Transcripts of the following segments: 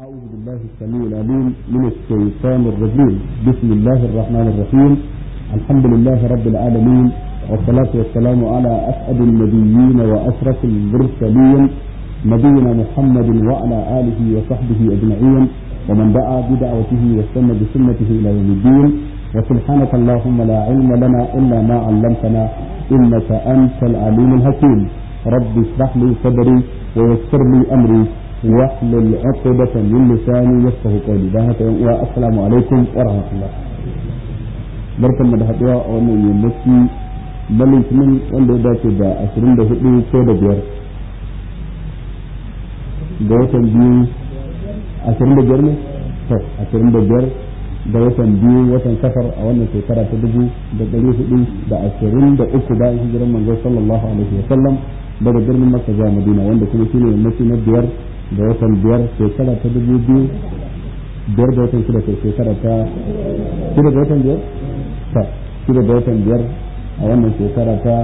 أعوذ بالله السميع العليم من الشيطان الرجيم. بسم الله الرحمن الرحيم. الحمد لله رب العالمين، والصلاة والسلام على أسعد النبيين وأشرف المرسلين نبينا محمد وعلى آله وصحبه أجمعين، ومن دعا بدعوته واستنى بسنته إلى يوم الدين. وسبحانك اللهم لا علم لنا إلا ما علمتنا إنك أنت العليم الحكيم. رب اشرح لي صدري ويسر لي أمري واحلل عقدة من لساني يفقهوا قولي. السلام عليكم ورحمة الله. barkan mu da haɗuwa a wannan yammaci na litinin wanda ya dace da 24 ko da 5 ga watan biyu 25 ne? 25 ga watan biyu watan safar a wannan shekara ta 1423 bayan hijiran manzo sallallahu alaihi wa sallam daga birnin Makka zuwa Madina, wanda kuma shine yammaci na 5 ga watan 5 shekara ta 2000 biyar ga watan 6 shekara ta 6 ga watan 5 shida da watan 5 a wannan shekara ta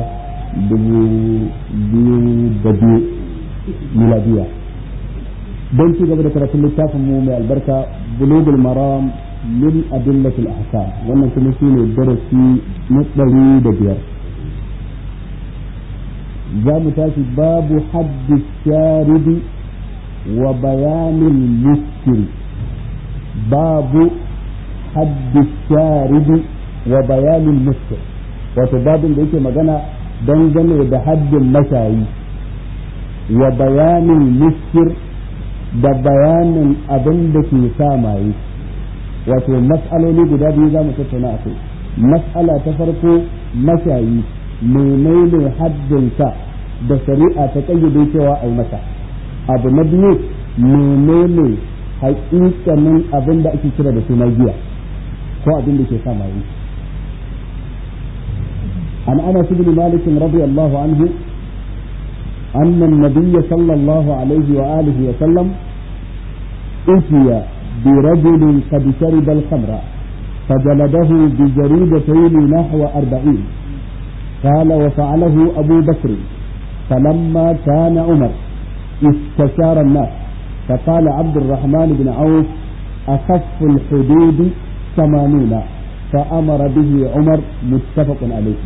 2002 miladiya. don ci gaba da karatun littafin mu mai albarka bulugul maram min adillatil ahkam, wannan kuma shine darasi na 105. za mu tashi babu haddi sharidi wa bayanin muskil. babu haddi sharidi wa bayanin muskil, wato babin da yake magana dangane da haddin mashayi, wa bayanin muskil da bayanin abin da ke sa maye. wato mas'aloli guda biyu za mu tattauna a kai. mas'ala ta farko, mashayi menene haddinsa da shari'a ta kayyade cewa ai masa. abu na biyu, menene haƙiƙanin abin da ake kira da suna giya ko abin da ke sa maye. عن أنس بن مالك رضي الله عنه أن النبي صلى الله عليه وآله وسلم أتي برجل قد شرب الخمر فجلده بجريدتين نحو 40. قال وفعله أبو بكر. فلما كان عمر استشار الناس فقال عبد الرحمن بن عوف أخف الحدود 80، فأمر به عمر. متفق عليه.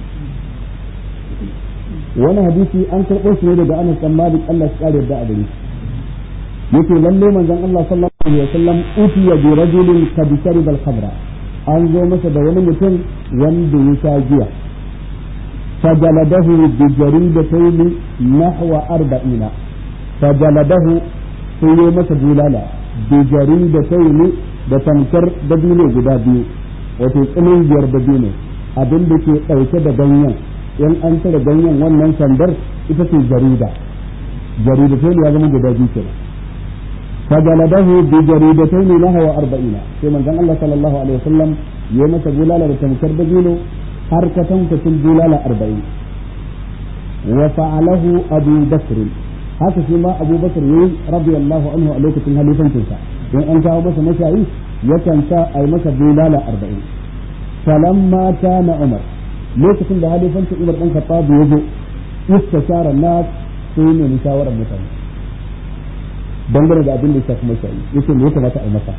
wani hadisi an karɓo shi ne daga Anas bin Malik, Allah ya kare da adali. yake lalle manzon Allah sallallahu alaihi wasallam utiya bi rajulin qad shariba al-khamra, an zo masa da wani mutum wanda ya sha giya. fajaladahu bi jaridatayn nahwa 40. fajaladahu sai ya masa bulala bi jaridatayn da tamkar dabino guda biyu, wato tsinin biyar dabino, abin da ke ɗauke da ganyen. in an tare ganyen wannan sandar ita ce jarida ce ya zama guda biyu kenan. fajaladahu bi jaridatayn nahwa 40. sai manzon Allah sallallahu alaihi wasallam ya masa bulala da tamkar dabino har ka tankacin bulala 40. wa fa'alahu Abu Bakr, haka shi ma Abu Bakr yayi radiyallahu anhu a lokacin halifancinsa. in an kawo masa mashayi yakan sa ai masa bulala 40. falamma kana Umar, lokacin da halifancin Umar ɗan Khattab ya zo, istishara nas, sai ne shawarar mutane dangane da abin da ya shafi mashayi, yace me ya kamata a yi masa.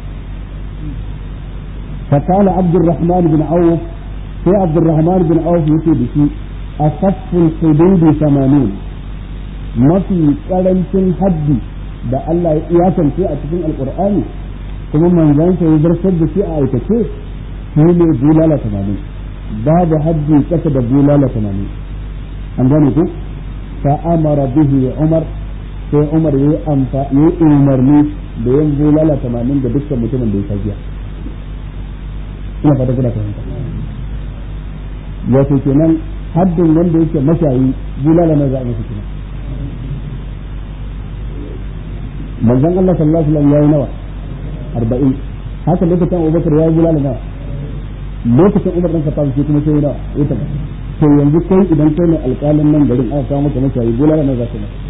فقال عبد الرحمن بن عوف، في عبد الرحمن بن عوف يقول بشيء أخف الحدود 80. ما في قرنشن حد da Allah ya kasance a cikin Alƙur'ani kuma manzon sa ya zartar da shi a aikace, shi ne bulala 80. babu haddi kasa da bulala 80. an gane ku. fa amara bihi Umar, sai Umar yayi umarni da yin bulala 80 da dukkan mutumin da ya sagiya. ina fata kuna fahimta. wato kenan haddin wanda yake mashayi bulala na za a masa kenan. manzon Allah sallallahu alaihi wasallam yayi nawa 40. haka lokacin Abubakar yayi bulala nawa, lokacin Umar dan Khattab shi kuma sai nawa ita ba. to yanzu kai idan kai ne alƙalin nan garin aka kawo maka mashayi bulala na za ka masa.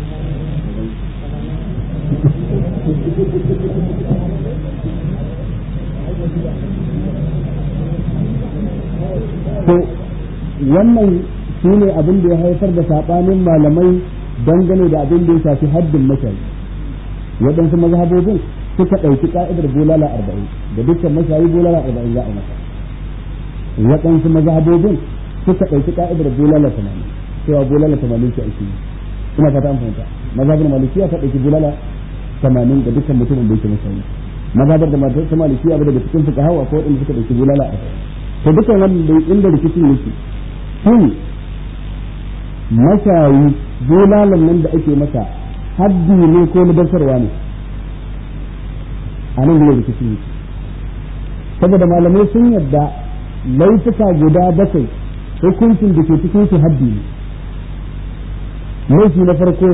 to wannan shine abin da ya haifar da sabanin malamai dangane da abin da ya shafi haddin mashayi. waɗansu mazhabobin suka ɗauki ka'idar bulala 40 da dukkan mashayi bulala 40 za a masa. Waɗansu mazhabobin suka ɗauki ka'idar bulala 80 cewa bulala 80 ce ake yi. Ina fata an fahimta. Mazhabin malikiya ta ɗauki bulala 80 ga dukkan mutumin da yake mashayi. Mazhabar da matar malikiya ba daga cikin fuqaha ko waɗanda suka ɗauki bulala 40. To dukkan wannan da inda rikicin yake shin mashayi bulalan nan da ake masa haddi ne ko ladabtarwa ne? A nan gudu rikici ne saboda malamai sun yadda laifuka guda 7 hukuncin da ke cikin su haddi ne. Laifi na farko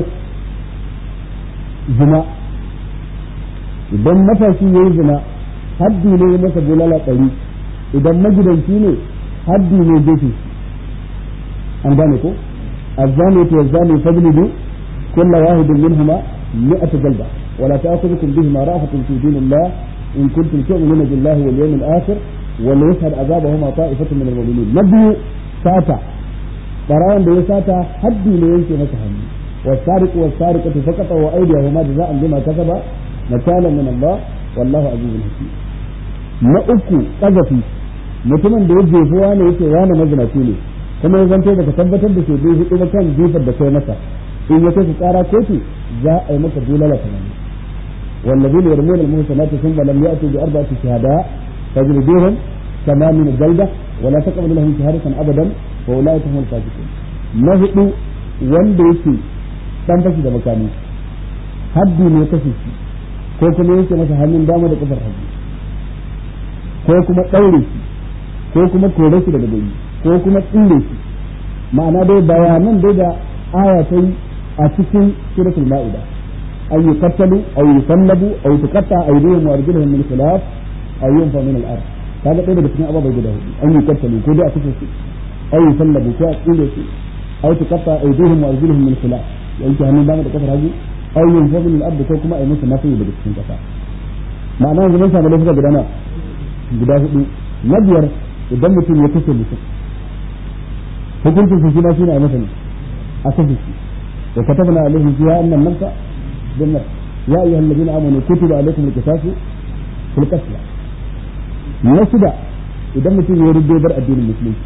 zina, idan matashi ya yi zina haddi ne masa bulala 100, idan magidanci ne haddi ne jefi. an gane ko الزاني والزاني فاجلدوا كل واحد منهما 100 جلدة ولا تأخذكم بهما رأفة في دين الله إن كنتم تؤمنون بالله واليوم الآخر وليشهد عذابهما طائفة من المؤمنين. نبي ساتا قرآن بي ساتا حدي لينكي مسحن والسارق والسارقة فقطعوا أيديهما جزاء بما كسبا نكالا من الله والله عزيز حكيم. na uku ƙazafi mutumin da ya jefuwa ne yake wani mazinaci ne kuma ya zanto da ka tabbatar da shaidu hudu ba kan jifar da kai masa in ya kai ku ƙara kotu za a yi maka bulala tamani والذين يرمون المحصنات ثم لم يأتوا بأربعة شهداء فاجلدوهم 80 جلدة ولا تقبلوا لهم شهادة أبدا وأولئك هم الفاسقون. نهدو wanda yake dan fashi da makami haddi ne kashe shi ko kuma yake masa hannun dama da kafar hagu ko kuma ɗaure shi ko kuma kore shi daga gari ko kuma tsire shi. ma'ana dai bayanan dai da aya ta yi a cikin suratul ma'ida ay yuqtalu aw yusallabu aw tuqatta aydihim wa arjuluhum min khilaf aw yunfa min al-ard. kaga dai daga cikin ababai guda hudu an yuqtalu ko dai a kashe shi aw yusallabu ko a tsire shi aw tuqatta aydihim wa arjuluhum min khilaf yanke hannun dama da kafar hagu aw yunfa min al-ard ko kuma ay musu nafi daga cikin kasa. ma'ana yanzu mun samu lafiya guda hudu. na biyar idan mutum ya kashe mutum hukuncin su shi ma shi ne a masa ne a kashe shi wa katabna alaihim fiha anna an-nafsa bin-nafs ya ayyuhal ladina amanu kutiba alaykum al-qisasu fil qatl. na shida idan mutum ya rubuta addinin musulunci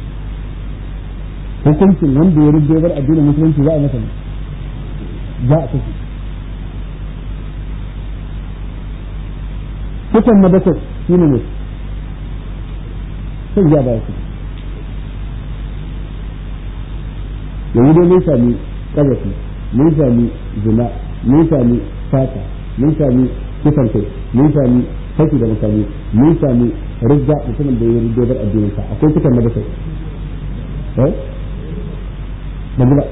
hukuncin wanda ya rubuta addinin musulunci za a masa ne za a kashe. hukuncin na bakwai shine ne sai ya ba su yanzu dai mun sami ƙazafi mun sami zina mun sami fata mun sami kisan kai mun sami fashi da makami mun sami rizza mutumin da ya yi dogar addinin sa akwai kisan na bakwai ban ji ba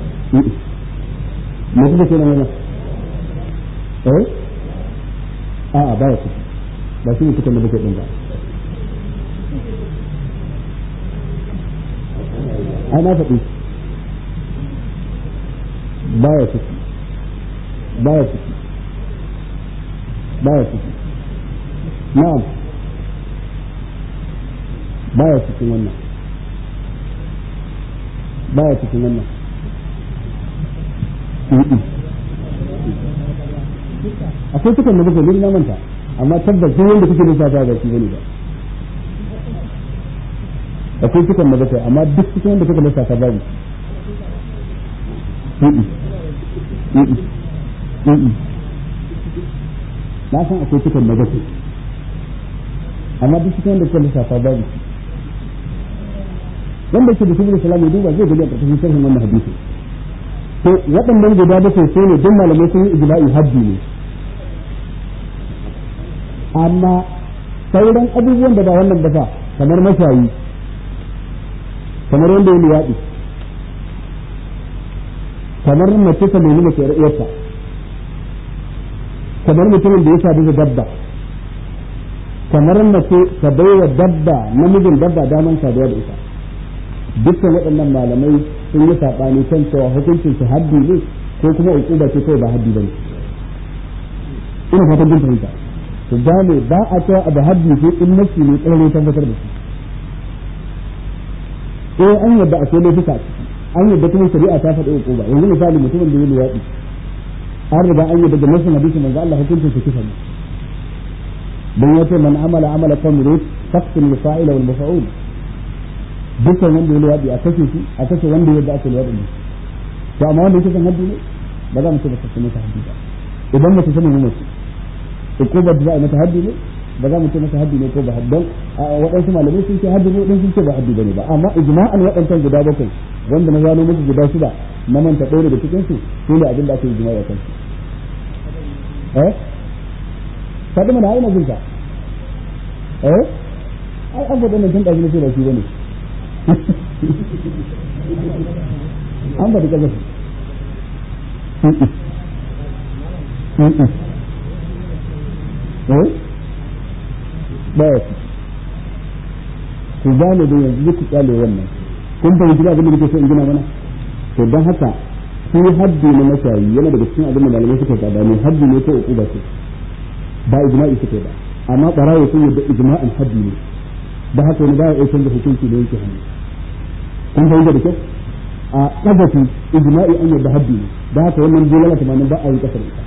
me kuka ce na wannan a'a ba ya ciki ba shi ne kisan na bakwai din ba. ana faɗi baya ciki na'am baya cikin wannan akwai cikin da kuke na manta amma tabbas duk wanda kuke lissafa ba shi bane ba. akwai cikin da bakwai amma duk cikin wanda kuka lissafa babu. na san akwai cikin da bakwai amma duk cikin wanda kuka lissafa babu. wanda ke da shi da salamu duba zai gani a ƙarƙashin sharhin wannan hadisi. to waɗannan guda bakwai sai ne duk malamai sun yi ijma'i haddi ne amma sauran abubuwan da ba wannan ba kamar mashayi kamar wanda ya liyaɗi kamar mace ta nemi mace ƴar'uwarta kamar mutumin da ya sadu da dabba kamar mace ta baiwa dabba namijin dabba daman saduwa da ita dukkan waɗannan malamai sun yi saɓani kan cewa hukuncin su haddi ne ko kuma uquba ce kawai ba haddi bane. ina fatan kun fahimta to gane ba a cewa abu haddi sai in nafsi ne tsare tabbatar da shi. an yadda akwai laifuka a ciki an yadda kuma shari'a ta faɗi uquba yanzu misali mutumin da ya liyaɗi an riga an yadda da nasin hadisin manzo Allah hukuncin su kisa ne dan yace man amala amala qawmi faqtul fa'ila wal maf'ul dukkan wanda ya luwadi a kashe shi a kashe wanda ya da aka luwadi ne to amma wanda yake kan haddi ne ba za mu ce ba sai mata haddi ba idan mutum sanin ne mutum ukubar da za a mata haddi ne ba za mu ce mata haddi ne ko ba haddan waɗansu malamai sun ce haddi ne sun ce ba haddi bane ba amma ijma'an waɗancan guda bakwai wanda na gano muku guda shida na manta ɗaya daga cikin su ne abin da aka yi jima'a kan su kada mana aina jinka ai an faɗa nan tun da ne ba shi bane an ba da kaza ba ku gane da yanzu duk kyale wannan kun fahimci abin da nake so in gina mana to dan haka shi haddi na mashayi yana daga cikin abin da malamai suka faɗa ne haddi ne ko uquba ce ba ijma'i suke ba amma barawo sun yadda ijma'an haddi ne da haka ne ba ya canza hukunci da yake hannu kun fahimta da kyau a kazafi ijma'i an yadda haddi ne da haka wannan bulala tamanin ba a yi kasar ita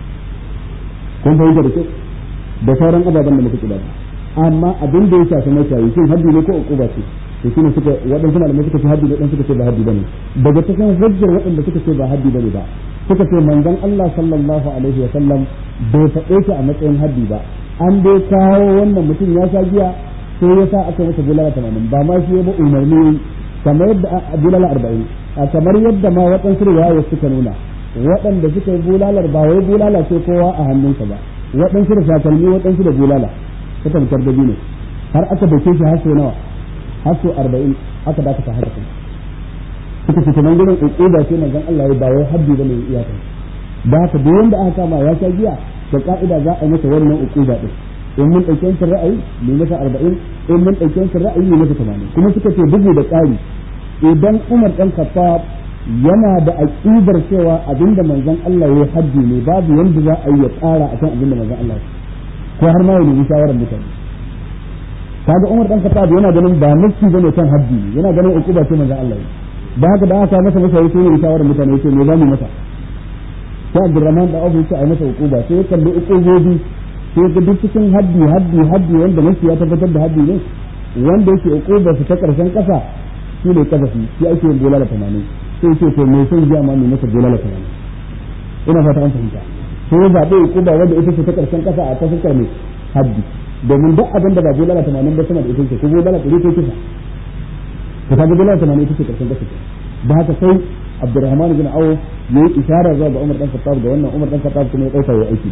kun fahimta da kyau da sauran ababen da muka kula amma abin da ya shafi mashayi shin haddi ne ko uquba ce to shine suka waɗansu malamai suka ce haddi ne dan suka ce ba haddi bane daga cikin hujjar waɗanda suka ce ba haddi bane ba suka ce manzon Allah sallallahu alaihi wa sallam bai faɗe shi a matsayin haddi ba an dai kawo wannan mutum ya sha giya sai ya sa aka masa bulala 80 ba ma shi ya ba umarni kamar yadda bulala 40 kamar yadda ma waɗansu riwaya suka nuna waɗanda suka yi bulalar ba wai bulala ce kowa a hannunsa ba waɗansu da shakalmi waɗansu da bulala suka fitar da ne har aka dauke shi har sau nawa har sau 40 aka dakata haka kuma suka ce kamar gurin uquba ce manzon Allah ya ba wai haddi bane iyaka da haka duk wanda aka kama ya sha giya da ka'ida za a yi masa wannan uquba din in mun dauke wancan ra'ayi ne masa 40 in mun dauke wancan ra'ayi ne masa 80 kuma suka ce bugu da ƙari idan Umar dan Khattab yana da aqidar cewa abinda manzon Allah ya haddi ne babu yanda za a yi ya tsara akan abinda manzon Allah ko har ma ya nemi shawarar mutane kaga Umar dan Khattab yana ganin ba nafsi bane kan haddi yana ganin uquba ce manzon Allah da haka da aka masa masa yake ne shawarar mutane yake me zamu masa sai Abdurrahman da Abu sai masa uquba sai kalli uqubobi sai ga duk cikin haddi wanda nafsi ya tabbatar da haddi ne wanda yake uquba su ta karshen kasa shi ne kazafi shi ake yin bulala 80 sai ce to me sun ji amma me masa bulala 80 ina fata an fahimta sai ya zabe uquba wanda ita ce ta karshen kasa a tafsir ne haddi domin duk abin da ba bulala 80 ba sama da ita ce ko bulala 100 ko kisa ka ga bulala 80 ita ce karshen kasa da haka sai Abdurrahman bin Auf yayi isharar zuwa ga Umar dan Khattab da wannan Umar dan Khattab kuma ya dauka yayi aiki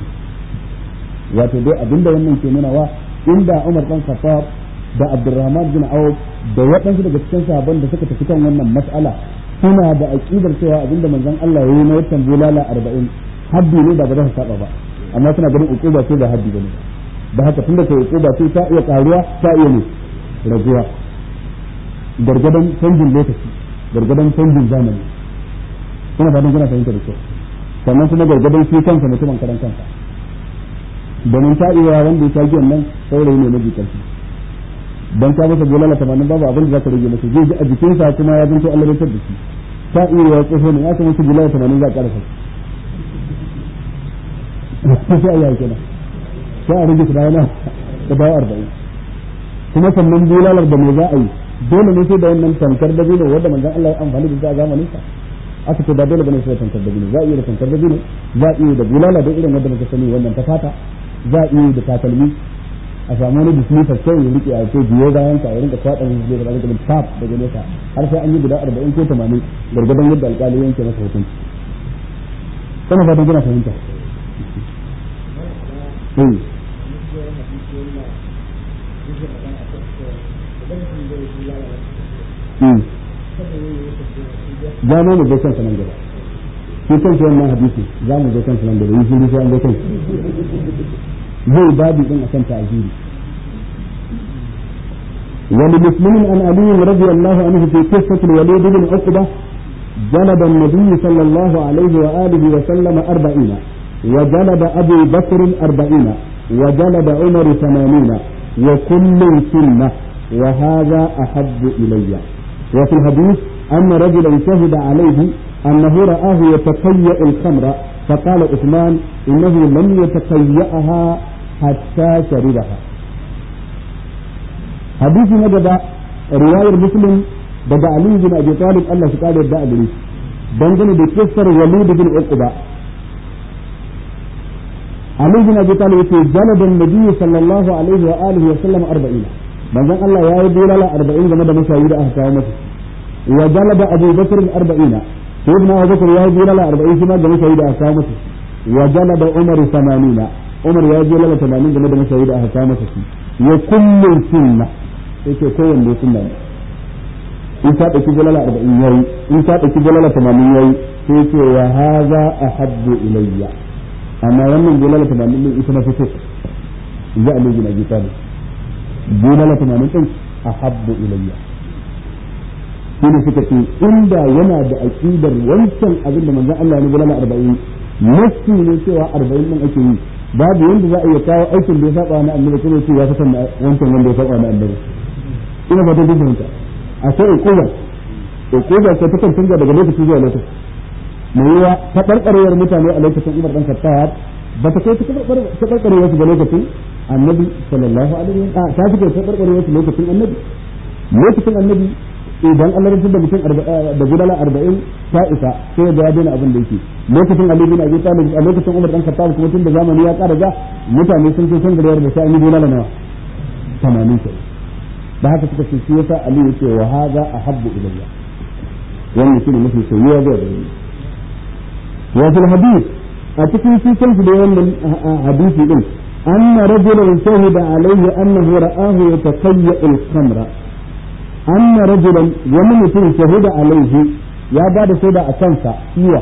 wato dai abinda wannan ke nuna wa inda Umar dan Khattab da Abdurrahman bin Auf da waɗansu daga cikin sahabban da suka tafi kan wannan mas'ala suna da aqidar cewa abinda manzon Allah yayi na watan bulala 40 haddi ne da ba za su saba ba amma suna ganin uquba sai da haddi bane da haka tunda kai uquba sai ta iya karuwa ta iya ne raguwa gargadan canjin lokaci gargadan canjin zamani kuma ba dan gina fahimta da kyau sannan kuma gargadan shi kansa mutumin karan kansa domin ta iya wanda ya ta giyan nan saurayi ne maji karfi dan ta masa bulala 80 babu abin da za ka rage masa zai ji a jikinsa kuma ya zanto Allah ya tabbaci shi ta iya ya tsoho ne ya kuma masa bulala 80 za ka karasa sai Allah ya kenan sai a rage da dawo 40 kuma sannan bulalar da me za a yi dole ne sai da wannan tankar da bino wanda manzon Allah ya amfani da ita a zamanin sa aka ce ba dole bane sai tankar da bino za a iya da tankar da bino za a iya da bulala da irin wanda muka sani wannan ta fata za a iya da takalmi a samu wani dismitar sai ya rike a ce biyo bayan ka irin da kwadan da da da tap daga nesa har sai an yi guda 40 ko 80 gargadan yadda alƙali yanke masa hukunci kana fatan gina fahimta za mu zo kansa nan gaba shi kansa wannan hadisi za mu zo kansa nan gaba yi shi sai an zo kansa zai babu din akan ta'ziri ولمسلم عن علي رضي الله عنه في قصة الوليد بن عقبة جلد النبي صلى الله عليه وآله وسلم 40 وجلد أبو بكر 40 وجلد عمر 80 وكل سنة وهذا أحب إلي. وفي الحديث أن رجلا شهد عليه أنه رآه يتقيأ الخمر فقال عثمان إنه لم يتقيأها hatta sharibaha. hadisi na gaba riwayar Muslim daga Ali bin Abi Talib Allah shi kare da gare shi dangane da kissar Walid bin Uqba. Ali bin Abi Talib yace jalada an-nabi sallallahu alaihi wa alihi wa sallam 40 manzon Allah ya yi bulala 40 game da mashayi da aka kawo masa. wa jalada Abu Bakr 40 sayyidina Abu Bakr ya yi bulala 40 shi ma da mashayi da aka kawo masa. wa jalada Umar 80 Umar ya yi bulala 80 game da mashayi da aka kawo masa. ya kullu sunna yake kowanne sunna ne. in ta dauki bulala 40 yayi in ta dauki bulala 80 yayi sai ce wa hadha ahabbu ilayya amma wannan bulala 80 din ita na fito ya Ali bin Abi Talib bulala 80 din ahabbu ilayya shine suka ce inda yana da aqidar wancan abin da manzon Allah ya bulala 40 nasi ne cewa 40 din ake yi babu yanda za a iya kawo aikin da ya saba na annabi kuma ce ya fitan wancan wanda ya saba na annabi ina ba da dinka akwai ukuba ko ta kan canza daga lokaci zuwa lokaci mai yiwa ta barkarewar mutane a lokacin Umar dan Khattab ba ta kai ta barkarewar su ga lokacin Annabi sallallahu alaihi wa sallam ta fike ta barkarewar su lokacin Annabi idan Allah ya da mutum da gudala 40 ta isa sai da ya daina abin da yake lokacin Ali bin Abi Talib a lokacin Umar dan Khattab kuma tun da zamani ya ƙara ga mutane sun ce san garewar da sai an yi gudala nawa 80 sai da haka suka ce shi yasa Ali yake wa hadha ahabbu ilayya wannan shine mafi soyayya ga gare wa fil hadith a cikin cikin da wannan hadisi din anna rajulan shahida alayhi annahu ra'ahu yatakayya al-khamra anna rajulan wani mutum shahida alayhi ya ba da shaida a kansa iya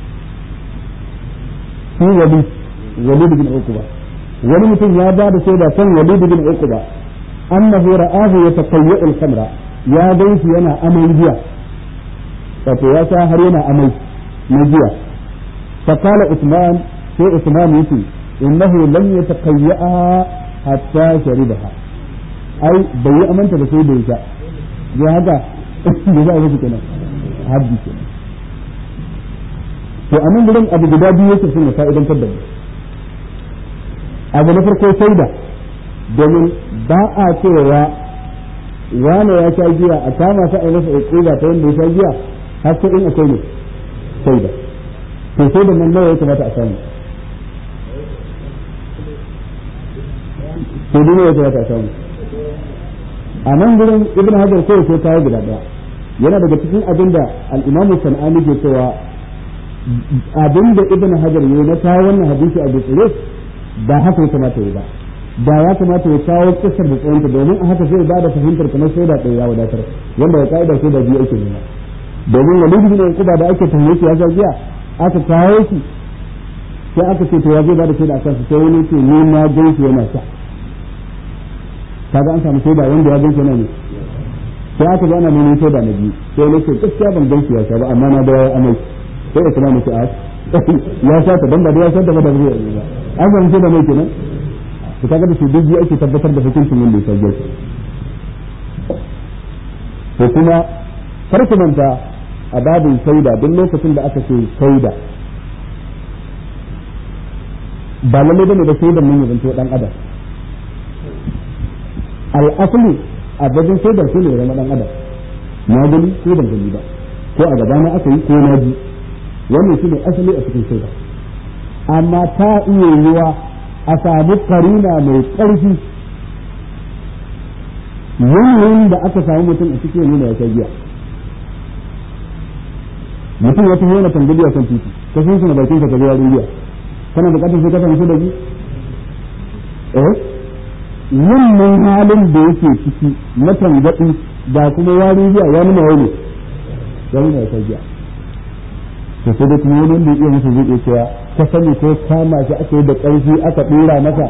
shi Walid bin Uqba wani mutum ya ba da shaida kan Walid bin Uqba annahu ra'ahu yatakayya al-khamra ya ganshi yana amai giya wato ya sa har yana amai na giya fa qala Uthman sai Uthman yace innahu lam yatakayya hatta sharibaha ai bai amanta da sai da ita ya haka da za a yi kenan haddi kenan to anan gurin abu guda biyu yake sun fa'idantar da mu abu na farko shaida domin ba a cewa wane ya sha giya a kama sa a yi masa uquba ta wanda ya sha giya har sai in akwai ne shaida to sai da nan nawa ya kamata a samu to dole ya kamata a samu a nan gurin Ibn Hajar sai sai kawo guda daya yana daga cikin abinda al-Imam Sanani ke cewa abinda Ibn Hajar yayi na kawo wannan hadisi a dutsure ba haka ya kamata ya ba da ya kamata ya kawo kisar da tsayinta domin a haka zai ba da fahimtar kamar shaida ɗaya ya wadatar wanda ya ka'ida shaida biyu ake nema domin Walid bin Uqba da ake tuhumar shi ya sha giya aka kawo shi sai aka ce to ya zai ba da shaida akan su sai wani ce ni na gan shi yana sha kaga an samu shaida wanda ya gan shi yana ne sai aka ga ana neman shaida na biyu sai ne ce gaskiya ban gan shi ya sha ba amma na da ya amai sai da kuma mace ya sha ta dan ba da ya sha ta ba da zai yi ba an samu shaida mai kenan to kaga da shi duk ake tabbatar da hukuncin wanda ya sha to kuma kar ku manta a babin shaida duk lokacin da aka ce shaida ba lalle bane da shaidan mun yanzu dan adam al-asli a babin shaidar shi ne ran dan adam na gani ko ban gani ba ko a gaba na aka yi ko na ji wannan shi ne asali a cikin shaida amma ta iya yiwa a samu karina mai ƙarfi yanayin da aka samu mutum a cikin nuna ya kai giya mutum ya tafi yana tangabiya kan titi ka sun suna bakin ka ka biya giya kana bukatar sai ka samu da ji wannan halin da yake ciki na tangabi da kuma wari giya ya nuna wani ya nuna ya kai giya to sai da kuma wani wanda ya iya masa zai iya cewa ka sani ko kama shi aka yi da ƙarfi aka ɗora masa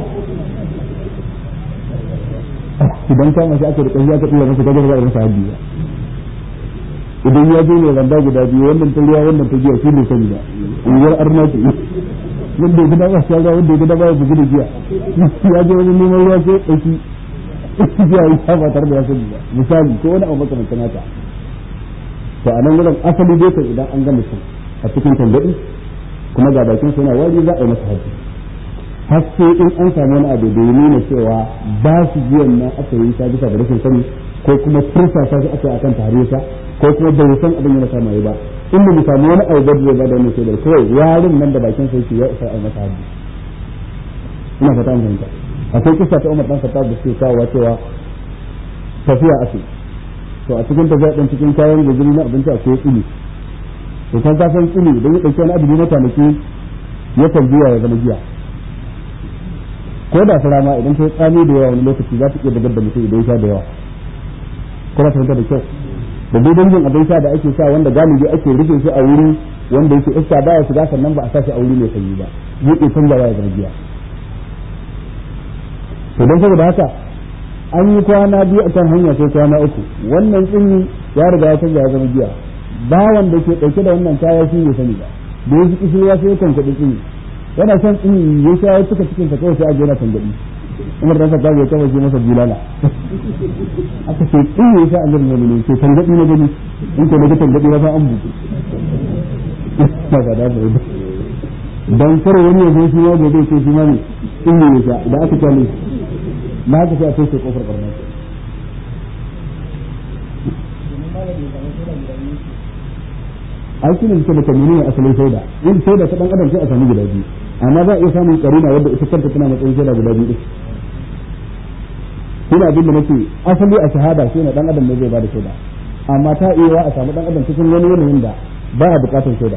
idan kama shi aka da ƙarfi aka ɗora masa gajar za a masa haddi ba idan ya je ne randa guda biyu wannan ta ruwa wannan ta giya shi ne sani ba yiwuwar arna ce wanda ya gida ba shi ga wanda ya gida ba ya bugu da giya ya je wani neman ruwa sai ɗauki giya ya ba tare da ya sani ba misali ko wani abu makamantan haka to a nan wurin asali dai kan idan an ga mutum a cikin tangaɗi kuma ga bakin sa yana wari za a yi masa haji har sai in an samu wani abu da ya nuna cewa ba su biyan nan aka yi ta bisa da rashin sani ko kuma tursa ta aka yi akan tarihta ko kuma bai san abin yana kama yi ba in mu samu wani abu da zai ba da wannan shaidar kawai yarin nan da bakin sai ya isa a masa haddi ina fata mun fahimta akwai kisa ta Umar dan Khattab da suke kawo cewa tafiya ake to a cikin tafiya din cikin kayan guzuri na abinci akwai tsini to kan ka san tsini idan ya dauki wani abu na kwanaki ya tambiya ya zama giya ko da fara ma idan kai tsami da yawa wani lokaci za ta iya dagar da mutum idan ya sha da yawa kuma fahimta da kyau da dai dangin abin sha da ake sa wanda galibi ake rufe shi a wuri wanda yake iska baya shiga sannan ba a sa shi a wuri mai sanyi ba zai iya canzawa ya zama giya to don saboda haka an yi kwana biyu a kan hanya sai kwana uku wannan tsini ya riga ya canza ya zama giya bawan da ke dauke da wannan kaya shi ne sani ba da ya ji kishirwa sai ya kankaɗi tsini yana son tsini ya sha ya cika cikin sa kawai sai a jera tangaɗi Umar dan Khattab ya kawai masa bulala aka ce tsini ya sha a garin wani ne sai tangaɗi na gani in ko daga tangaɗi ya sa an buɗe dan kar wani ya zo shi ma gobe ce shi ma ne tsini ya sha da aka kyale na haka sai a kai kofar barna ai shine suke da kamuni ne asalin shaida in shaida ta dan adam sai a samu guda biyu amma za a iya samun karina wadda ita kanta tana matsayin shaida guda biyu shine abin da nake asali a shahada shine dan adam ne zai bada shaida amma ta iya a samu dan adam cikin wani yanayin da ba a bukatar shaida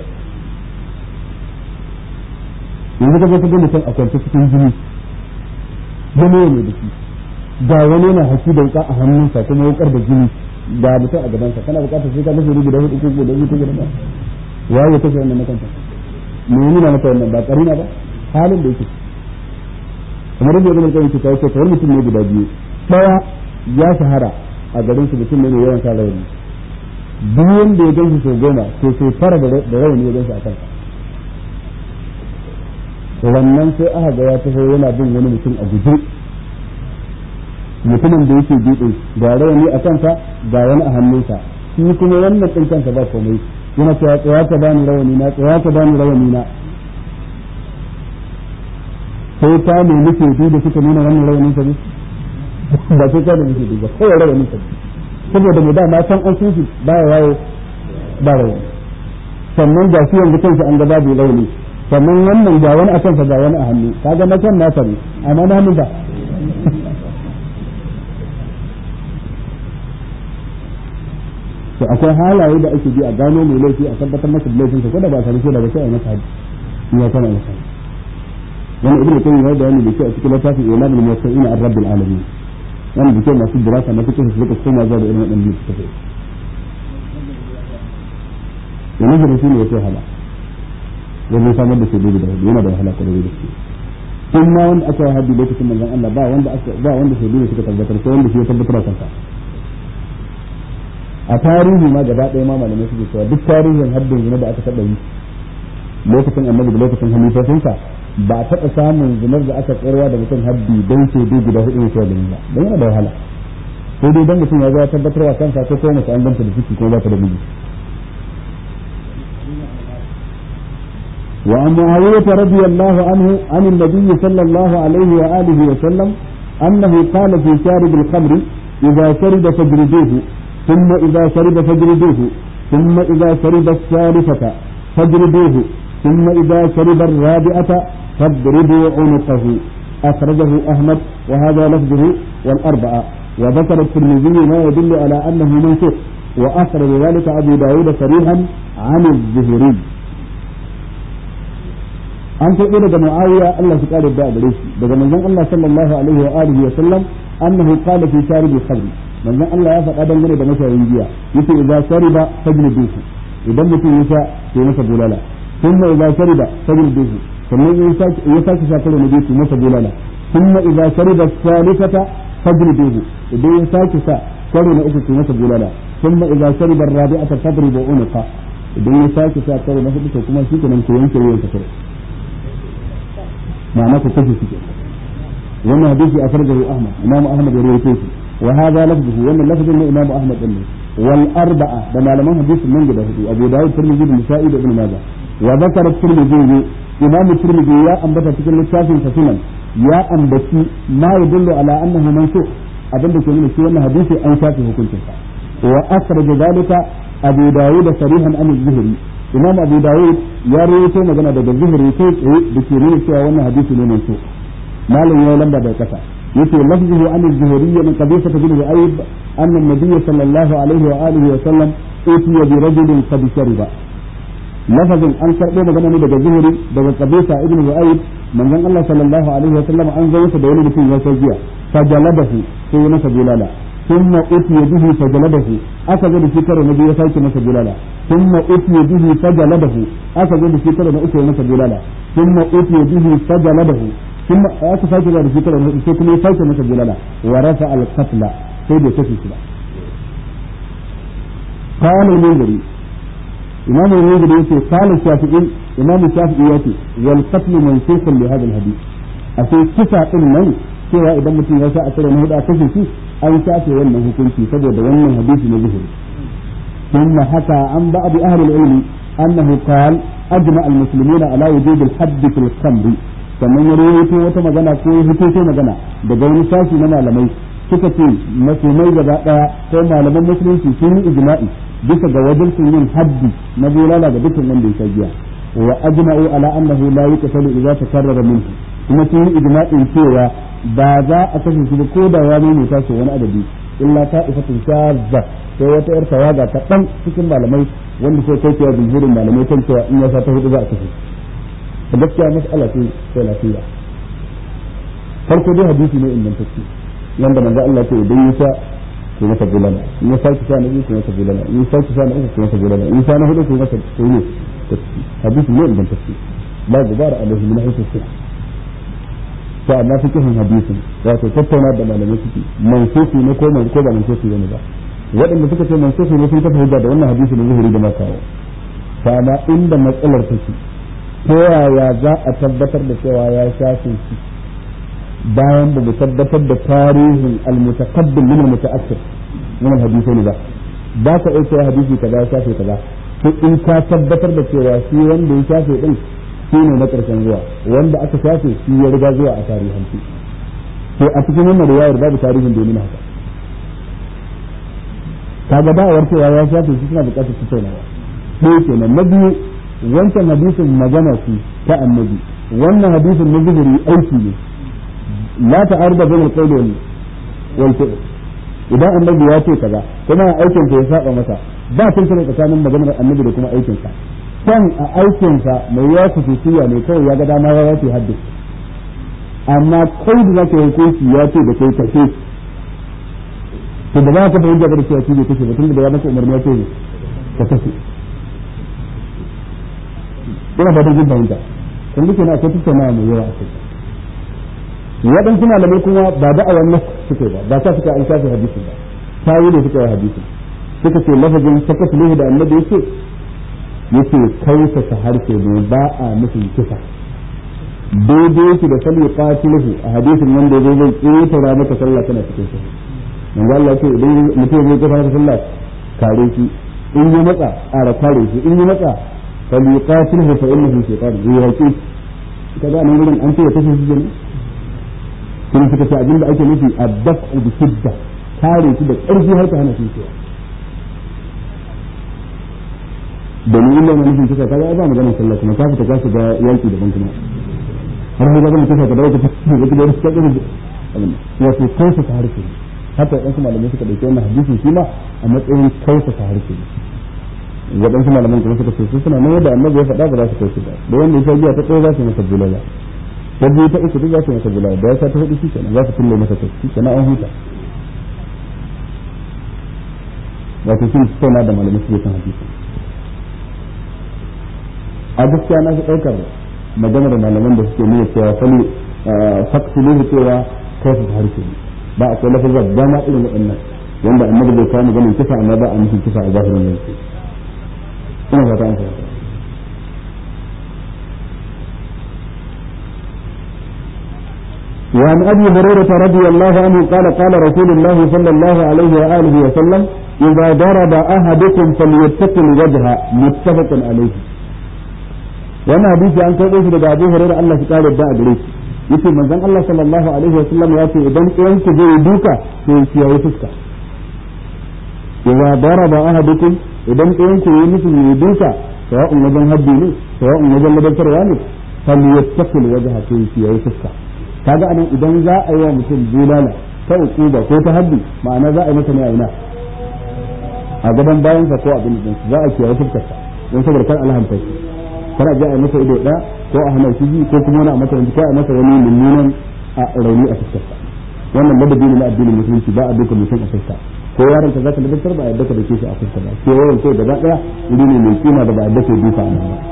yanzu ka ga mutum a kwance cikin jini gane ne da shi ga wani yana haki da wuka a hannunsa kuma wukar da jini ga mutum a gabansa kana bukatar sai ka kashe rubi da hudu ko da hudu ko da waye kashe wannan na kanta me nuna maka wannan ba karina ba halin da yake kamar da yake kai ta yake kawai mutum ne guda biyu daya ya shahara a garin su mutum ne mai yawan sa rawani duk wanda ya ganshi sau goma to sai fara da rawani ya ganshi a kansa wannan sai aka ga ya taho yana bin wani mutum a guje mutumin da yake buɗe ga rawani a kansa ga wani a hannunsa shi kuma wannan ɗin kansa ba komai yana cewa tsaya ka bani rawani na tsaya ka bani rawani na sai ta nemi shaidu da suka nuna wannan rawanin sa ne ba sai ta nemi shaidu ba kawai rawanin sa saboda mu da ma san an sun shi baya wayo ba rawani sannan ga shi yanzu kansa an ga babu rawani sannan wannan ga wani a kansa ga wani a hannu kaga na kan nasa ne amma na hannun ba to akwai halaye da ake bi a gano mai laifi a tabbatar masa da laifinsa ko da ba tare da ba sai a masa hadisi ya kana masa wannan ibnu qayyim ya bayani da shi a cikin littafin ilamul muwaqqi'ina ar-rabbil alamin wannan da ke masu dirasa na cikin su suka koma zuwa da irin wadannan littafi yana da shi ne ya hala wanda samar da shi da yana da wahala kwarai da shi kuma wanda aka haddi lokacin manzon Allah ba wanda sai dole suka tabbatar sai wanda shi ya tabbatar kansa a tarihi ma gaba ɗaya ma malamai suke cewa duk tarihin haddin zina da aka taɓa yi lokacin annabi da lokacin halifofinsa ba a taɓa samun zinar da aka tsayarwa da mutum haddi don shaidu guda hudu ne kawai da nuna don yana da wahala sai dai don mutum ya zo ya tabbatarwa kansa ko kuma mace an ganta da ciki ko ba ta da miji وعن معاوية رضي الله عنه عن النبي صلى الله عليه وآله وسلم أنه قال في شارب الخمر إذا شرب فاجلدوه ثم إذا شرب فاجلدوه ثم إذا شرب الثالثة فاجلدوه ثم إذا شرب الرابعة فاضربوا عنقه أخرجه أحمد وهذا لفظه والأربعة وذكر الترمذي ما يدل على أنه منسوخ وأخرج ذلك أبو داود صريحا عن الزهري an karɓo daga Muawiya Allah su kare da gare shi daga manzon Allah sallallahu alaihi wa alihi wa sallam annahu qala fi sharibi khamr manzon Allah ya faɗa dangane da mashayin giya yace idza shariba fajliduhu idan mutum ya sha sai masa bulala thumma idza shariba fajliduhu sannan ya sake sha karo na biyu sai masa bulala thumma idza shariba thalithata fajliduhu idan ya sake sha karo na uku sai masa bulala thumma idza shariba rabi'ata fadribu unqa idan ya sake sha karo na hudu to kuma shi kenan ko yanke yanke karo معناه كتفي فيه وانا حديث أخرجه أحمد إمام أحمد يرويه وهذا لفظه وانا لفظ إمام أحمد إنه والأربعة بما لما حديث من جده أبو داود الترمذي النسائي بن ماجه وذكر الترمذي imam tirmidhi ya ambata cikin littafin sa sunan ya ambaci ma yadullu ala annahu mansukh abinda ke nuna shi wannan hadisi an shafe hukuncin sa wa akhraja zalika abu dawud sarihan an az-zuhri imam abu dawud ya rawaito magana daga zuhri sai da ke nuna cewa wannan hadisi ne mansukh malam ya lamba da kasa yace lafzuhu an az-zuhri min qabisa bin ayyub anna an-nabiy sallallahu alaihi wa alihi wa sallam utiya bi rajulin qad shariba lafazin an karbo magana ne daga zuhri daga qabisa ibn ayyub manzon Allah sallallahu alaihi wa sallam an zo da wani mutum ya sai giya fajaladahu sai ya masa bulala ثم أتي به فجلده أخذ بشكر النبي يساك مس بلالا ثم أتي به فجلده أخذ بشكر النبي مس بلالا ثم أتي به فجلده ثم أخذ بشكر النبي يساك مس بلالا ورفع القتل سيد كفي قال المنذري إمام المنذري يقول قال الشافعي إمام الشافعي يقول والقتل منسوخ لهذا الحديث أفي كفا من cewa idan mutum ya sa a tsare na hudu a kashe shi an shafe wannan hukunci saboda wannan hadisi na zuhuri ثم حكى عن بعض أهل العلم أنه قال أجمع المسلمين على وجود الحد في الخمر sannan ya rawaito wata magana ko ya fito sai magana daga wani sashi na malamai suka ce musulmai gaba daya ko malaman musulunci sun yi ijma'i bisa ga wajen yin haddi na bulala ga dukkan wanda ya giya wa ajma'u ala annahu la yuqtalu idza takarrara minhu kuma sun yi ijma'in cewa ba za a kashe shi ko da ya nuna ta wani adadi illa ta ifatun shazza sai wata yar tawaga ta dan cikin malamai wanda sai kai cewa jumhurin malamai kan cewa in ya sa ta hudu za a kashe a gaskiya mas'ala ce sai lafiya farko dai hadisi ne ingantacce wanda manzo Allah ce idan ya sa ko masa bulala in ya saki sa na biyu ko masa bulala in ya saki sa na uku ko masa bulala in sa na hudu ko masa ne hadisi ne ingantacce la gubara alaihi min haythu sahih to amma fikihin hadisin wato tattauna da malamai suke mansufi ne ko ba mansufi ne ba waɗanda suka ce mansufi ne sun kafa hujja da wannan hadisi da zuhuri da makawo to amma inda matsalar take ta yaya za a tabbatar da cewa ya shafe shi bayan da mu tabbatar da tarihin al-mutaqaddim min al-mutaakhir min al-hadisi ne ba ka iya hadisi kaza ya shafe kaza to in ka tabbatar da cewa shi wanda ya shafe din shi ne na ƙarshen zuwa wanda aka shafe shi ya riga zuwa a tarihanci to a cikin wannan riwayar babu tarihin domin haka kaga da'awar cewa ya shafe shi suna buƙatar tattaunawa ɗaya kenan na biyu wancan hadisin magana ce ta annabi wannan hadisin na zuhuri aiki ne la ta'arda bainal qawli wal fi'l idan annabi ya ce kaza kuma aikin sa ya saba masa ba tantance tsakanin maganar annabi da kuma aikin sa kan a aikinsa mai ya kusurciya ne kawai ya ga dama ya yace haddi amma kai da zaka yi hukunci ya ce da kai kashe to da za ka fahimta da cewa shi ne kashe ba tun da ya maka umarni ya ce ne ka kashe ina ba da jin fahimta kun duke na akwai tattaunawa mai yawa a kai waɗansu malamai kuma ba da'awar nasu suke ba ta suka an shafi hadisi ba ta yi ne suka yi hadisi suka ce lafazin sakatulihi da annabi yake yake kautata harshe ne ba a nufin kisa daidai yake da sali qatiluhu a hadisin wanda zai ƙetara maka sallah kana cikin shi manzo Allah ce idan mutum zai ƙetara maka sallah kare shi in ya matsa ƙara kare shi in ya matsa sali qatiluhu fa innahu shaytan zai yake kaga nan gurin an ce ya tafi shi ne kuma suka ce abinda ake nufi ad-daf'u bi shidda kare shi da ƙarfi har ta hana shi cewa domin illa na nufin kisa kaga ba magana sallah kuma ka fita kashi da yaki daban kuma har sai ga kisa ka dawo ka tafi da gidan ka gani wato kansa ta harshe haka ɗan malamai suka dauke wannan hadisin shi ma a matsayin kansa ta harshe waɗansu malaman kuma suka ce su suna nan da annabi ya faɗa ba za su kai su ba da wanda ya biya ta tsaye za su masa bulala ta biyu ta uku duk za su masa bulala da ya sa ta hudu shi kenan za su kulle masa kai shi kenan an huta wato shi su tauna da malamai su kan hadisi a gaskiya na fi ɗaukar maganar malaman da suke nuna cewa sani faksiluhu cewa kai su harshe ba akwai lafazar dama irin waɗannan wanda annabi bai kawo maganin kisa amma ba a nufin kisa a zahirin yanzu ina fata an fahimta وعن أبي هريرة رضي الله عنه قال قال رسول الله صلى الله عليه وآله وسلم إذا ضرب أحدكم فليتق الوجه متفق عليه wannan hadisi an kai shi daga Abu Hurairah Allah ya kare da a gare shi yace manzon Allah sallallahu alaihi wa sallam ya ce idan ɗayan ku zai duka to ya yi fuska idza daraba ahadukum idan ɗayan ku yi musu yi duka sawa'un wajen haddi ne sawa'un wajen ladantarwa ne falyattaqil wajha to ya yi fuska kaga anan idan za a yi wa mutum bulala ta ukuba ko ta haddi ma'ana za a yi masa ne a ina a gaban bayan sa ko abin din za a kiyaye fuskarsa don saboda kar alhamta shi kar a je a masa ido ɗaya ko a hana shi ko kuma wani a masa ko a masa wani mummunan a rauni a fuskarsa wannan ladabi ne na addinin musulunci ba a duka mutum a fuska ko yaron ka zaka ladabtar ba a yadda ka dake shi a fuska ba ko yaron kai gaba daya wuri ne mai kima da ba a yadda ka duka a nan ba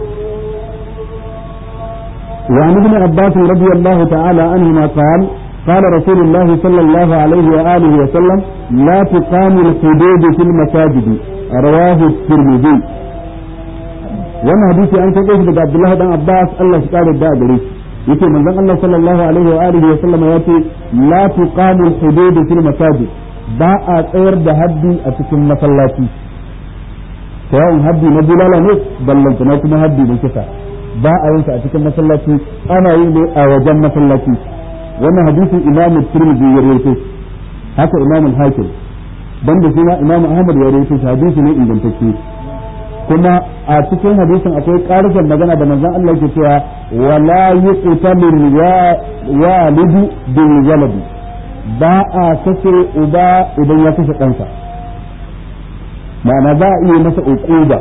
وعن ابن عباس رضي الله تعالى عنهما قال رسول الله صلى الله عليه وآله وسلم لا تقام الحدود في المساجد رواه الترمذي wannan hadisi an kai shi daga Abdullah dan Abbas Allah ya kare da gare shi yace manzon Allah sallallahu alaihi wa alihi wa sallam yace la tuqamu al-hudud fil masajid ba a tsayar da haddi a cikin masallaci sayan haddi na bulala ne ballanta na kuma haddi na kisa ba a yin a cikin masallaci ana yi ne a wajen masallaci wannan hadisin Imam Tirmidhi ya rawaito haka Imam Hakim banda shi ma Imam Ahmad ya rawaito hadisi ne ingantacce kuma a cikin hadisin akwai ƙarshen magana da manzon Allah yake cewa wala yuqtalu walidu bil waladi ba a kashe uba idan ya kashe ɗansa ma'ana za a iya masa uquba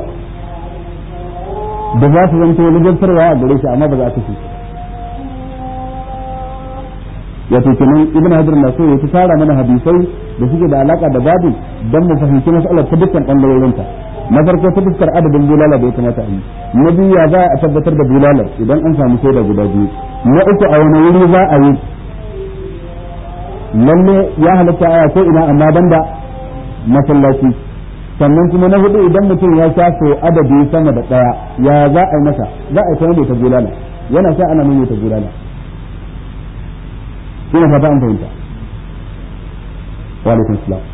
da za su zanto lajabtarwa a gare shi amma ba za a kashe wato kenan ibn hajar na so ya fi tara mana hadisai da suke da alaka da babu don mu fahimci mas'alar ta dukkan ɓangarorinta na farko ta fuskar adadin bulala da ya kamata a yi na biyu ya za a tabbatar da bulalar idan an samu shaida guda biyu na uku a wani wuri za a yi lalle ya halatta aya ko ina amma banda masallaci sannan kuma na hudu idan mutum ya sha so adadi sama da daya ya za a yi masa za a yi ta mai ta bulala yana sha ana mai ta bulala ina fata an fahimta wa alaikum salam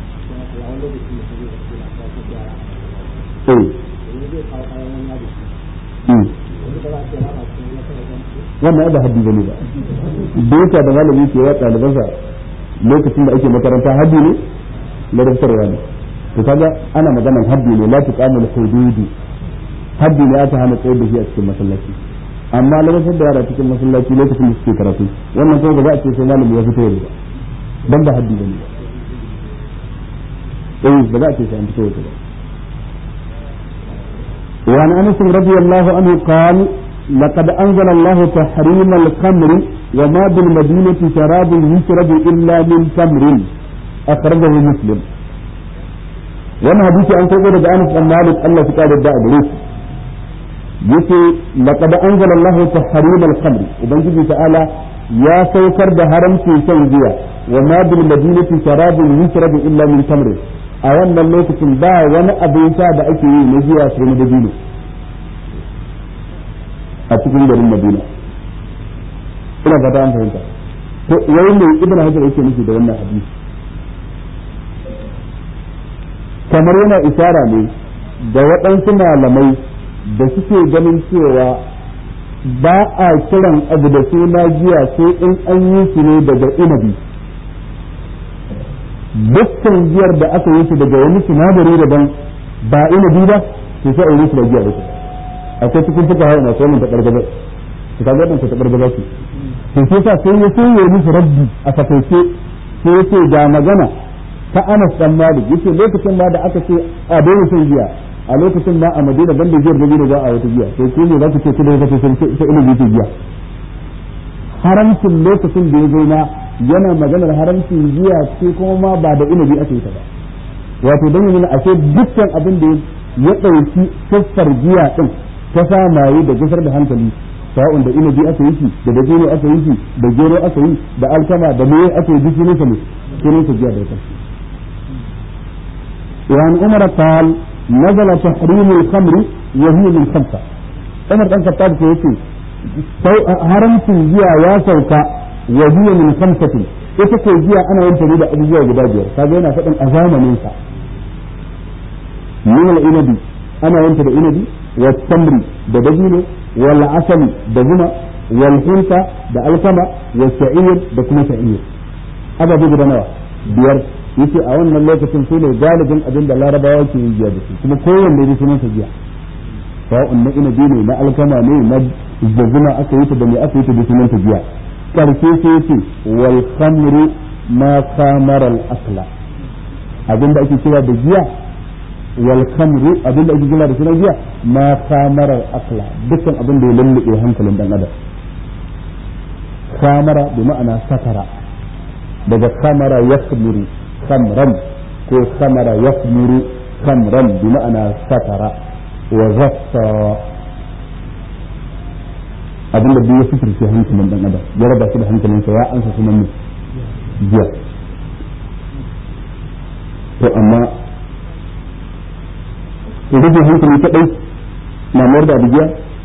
wannan da haddi bane ba doka da malami ke ya ɗalibansa lokacin da ake makaranta haddi ne na daftarwa ne to kaga ana maganar haddi ne la tuqamul hududi haddi ne aka hana tsayar da shi a cikin masallaci amma lalafar da yara cikin masallaci lokacin da suke karatu wannan kuma ba za a ce sai malami ya fito yanzu ba dan ba haddi bane ba ba za a ce sai an fito yanzu ba وعن انس رضي الله عنه قال لقد انزل الله تحريم الخمر وما بالمدينه شراب يشرب الا من تمر اخرجه مسلم wannan hadisi an kai daga Anas bin Malik Allah ya kare da gare shi yace laqad anzala Allah tahrim al-khamr ubangiji ta'ala ya saukar da haramcin shan giya wa ma bil madinati sharabun yusrabu illa min tamr a wannan lokacin ba wani abin sha da ake yi na giya sai na dabino a cikin garin Madina ina fata an fahimta to yayin da Ibn Hajar yake nufi da wannan hadisi kamar yana isara ne da waɗansu malamai da suke ganin cewa ba a kiran abu da suna giya sai in an yi shi ne daga inabi dukkan giyar da aka yi shi daga wani sinadari daban ba inabi ba to sai a yi shi da giya da shi akwai cikin fuka hawa masu wannan taɓargaza su kaga ɗan taɓargaza su to sai sa sai ya yi musu rabbi a fakaice sai ya ce ga magana ta Anas dan Malik yace lokacin ma da aka ce a daina shan giya a lokacin ma a Madina banda giyar da ba a wata giya sai ku ne za ku ce ku da kake san ta ilimi ce giya haramcin lokacin da ya zo na yana maganar haramcin giya ce kuma ma ba da inabi aka yi ta ba wato dan yana ashe dukkan abin da ya dauki siffar giya din ta sa maye da gusar da hankali sa'un da inabi aka yi shi da dabino aka yi shi da gero aka yi da alkama da meye aka yi duk ne sa giya da kai وعن عمر قال نزل تحريم الخمر وهي من خمسة عمر بن الخطاب يقول haramcin giya ya sauka wa hiya min khamsatin ita ce giya ana yin ta da abubuwa guda biyar kaga yana faɗin a zamanin sa min al-inabi ana yin ta da inabi wa tamri da dabino wal asali da zuma wal hinta da alkama wa sha'ir da kuma sha'ir ababe guda nawa biyar yace a wannan lokacin su ne galibin abin da larabawa ke yin giya da su kuma kowanne da sunan sa giya sa'un na inabi ne na alkama ne na zuma aka yi ta da me aka yi ta da sunan sa giya karshe sai yace wal khamru ma khamara al asla abin da ake kira da giya wal khamru abin da ake kira da sunan giya ma khamara al asla dukkan abin da ya lullube hankalin dan adam khamara bi ma'ana satara daga khamara yakhmuru khamran ko khamara yakhmuru khamran bi ma'ana satara wa ghassa abin da ya fitirce hankalin dan adam ya raba shi da hankalinsa ya ansa sunan ne jiya to amma rubin hankali kadai na mayar da abuja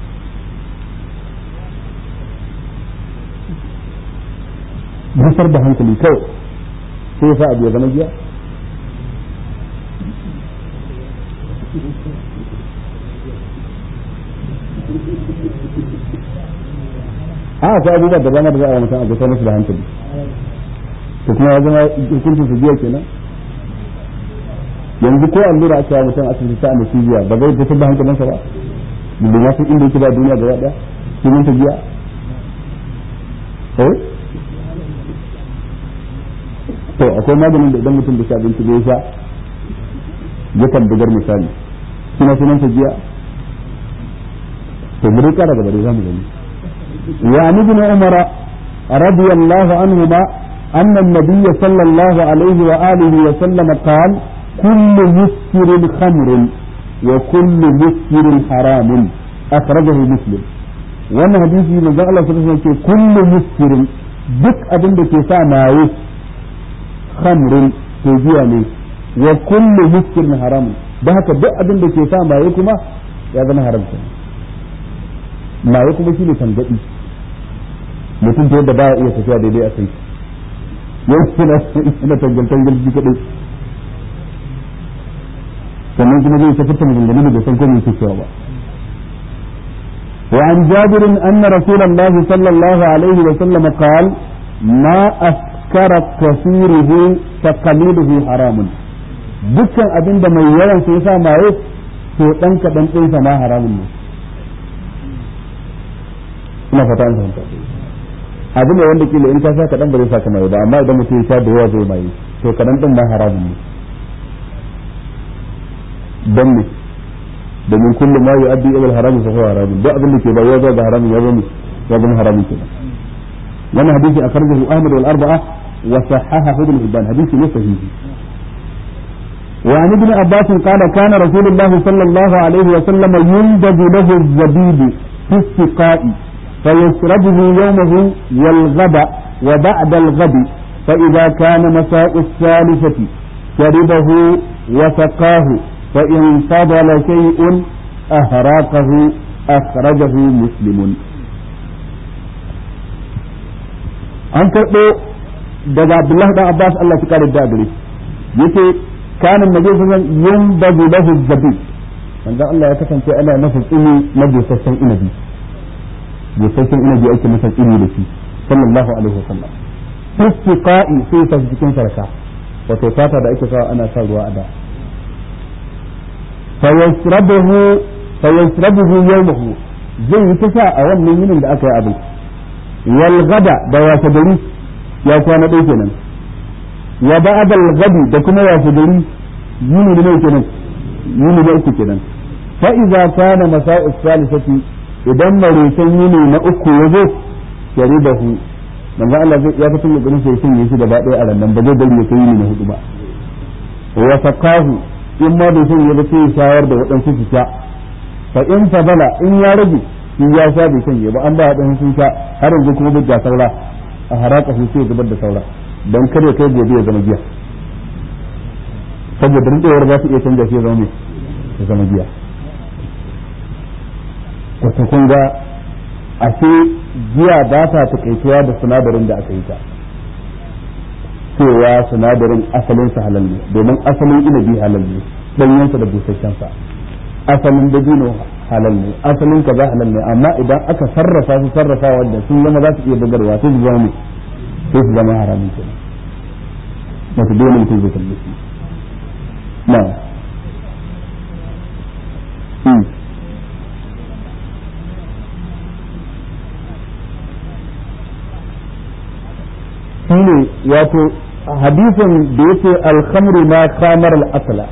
busar da hankali kawai sai ya sa abu ya zama giya a akwai abubuwa da bana da za a mutum a gasa masu da hankali to kuma ya zama hukuncin su giya kenan yanzu ko allura aka yi mutum asibiti ta anesthesia ba zai gusar da hankalinsa ba da ya san inda yake ba duniya gaba daya sunan ta giya to akwai maganin da idan mutum da sha abinci bai sha yakan bugar misali suna sunan ta giya to muri kara gaba da zamu gani wa ibn umara radiyallahu anhuma anna an-nabiy sallallahu alaihi wa alihi wa sallam qala kullu muskirin khamrun wa kullu muskirin haramun akhrajahu muslim wannan hadisi manzo Allah sallallahu alaihi wasallam ce kullu muskirin duk abin da ke sa maye khamrun to giya ne wa kullu muskirin haramun da haka duk abin da ke sa maye kuma ya zama haram maye kuma shine tangadi mutum da yadda baya iya tafiya daidai a kai yau ina tangal ji kadai sannan kuma zai tafi maganganu da san komai yake cewa ba وعن جابر أن رسول الله صلى الله عليه وسلم قال ما أسكر كثيره فقليله حرام dukkan abin da mai yawan sai sa maye to dan kadan din sa ma haramun ne ina fata an fahimta abin da wanda kila in ka sa kadan ba zai saka maye ba amma idan mutum ya sha da yawa zai maye to kadan din ma haramun ne dan ne domin kullum ma yu'addi ila al-haram fa huwa haram duk abin da ke bayar da haramun ya zama haramun kenan wannan hadisi akhrajahu Ahmad wal arba'a wa sahahahu ibn Hibban hadisi ne sahihi wa an ibn Abbas qala kana rasulullah sallallahu alaihi wa sallam yundabu lahu az-zabib fi istiqa'i فيشربه يومه والغد وبعد الغد فإذا كان مساء الثالثة شربه وسقاه فإن فضل شيء أهراقه أخرجه مسلم an karɓo daga Abdullah dan Abbas Allah ya kare da gare yace kanin nabi sallallahu alaihi wasallam yunbazu lahu zabib manzo Allah ya kasance ana masa tsini na busasshen inabi ake masa tsini da shi sallallahu alaihi wasallam istiqa'i sai ta cikin sarka wato fata da ake sawa ana sa ruwa a da fayashrabuhu yawmahu zai yi ta sha a wannan yinin da aka yi abin wal gada da wata gari ya kwana ɗaya kenan wa ba'da al gadi da kuma wata gari yini ne kenan yini da uku kenan fa idza kana masa'u salisati idan marisan yini na uku yazo sharibahu manzo Allah zai ya fitin da sai sun shi gaba ɗaya a rannan ba zai bari ya kai yini na hudu ba wa faqahu in ma bai sanya ba sai shawar da waɗansu su sha fa in fadala in ya rage in ya sha bai sanya ba an ba waɗansu sun sha har yanzu kuma bai ga saura a haraka su sai zubar da saura dan kare kai gobe ya zama giya saboda rindewar za su iya canja shi ya zama giya wato kun ga ashe giya ba ta takaituwa da sinadarin da aka yi ta cewa sinadarin asalin sa halal ne domin asalin inabi halal ne danyensa da busasshen sa asalin dabino halal ne asalin kaza halal ne amma idan aka sarrafa su sarrafawa da sun zama za su iya bugarwa sai su zama ne sai su zama haramun kenan wato dole mutum zai kalle shi na shine wato hadisin da yake al-khamru ma khamar al-asla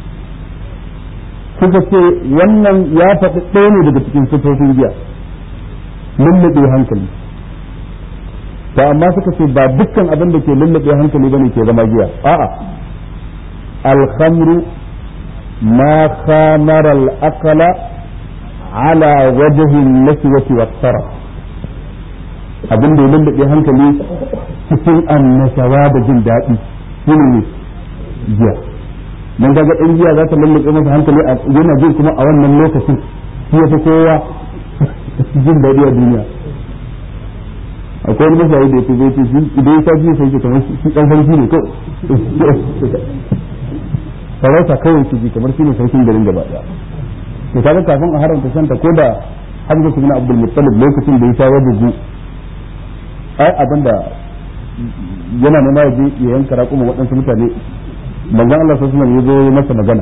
suka ce wannan ya faɗi ɗaya ne daga cikin sifofin giya lullube hankali to amma suka ce ba dukkan abin da ke lullube hankali bane ke zama giya a'a al-khamru ma khamara al-aqla ala wajhi an-naswati wat-taraf abin da ya lullube hankali cikin annashawa da jin daɗi shine ne giya dan kaga ɗan giya za ta lullube masa hankali yana jin kuma a wannan lokacin shi ya fi kowa jin daɗi a duniya akwai wani masayi da ya fi zai ce shi idan ya tafi sai ke kamar shi ɗan sarki ne kawai sarauta kawai shi ji kamar shi ne sarkin garin gaba ɗaya to kaga kafin a haramta shanta ko da Hamza ibn Abdul Muttalib lokacin da ya sha wajen ai abinda yana nema ya je ya yanka raƙuma waɗansu mutane manzon Allah sallallahu alaihi wasallam ya zo masa magana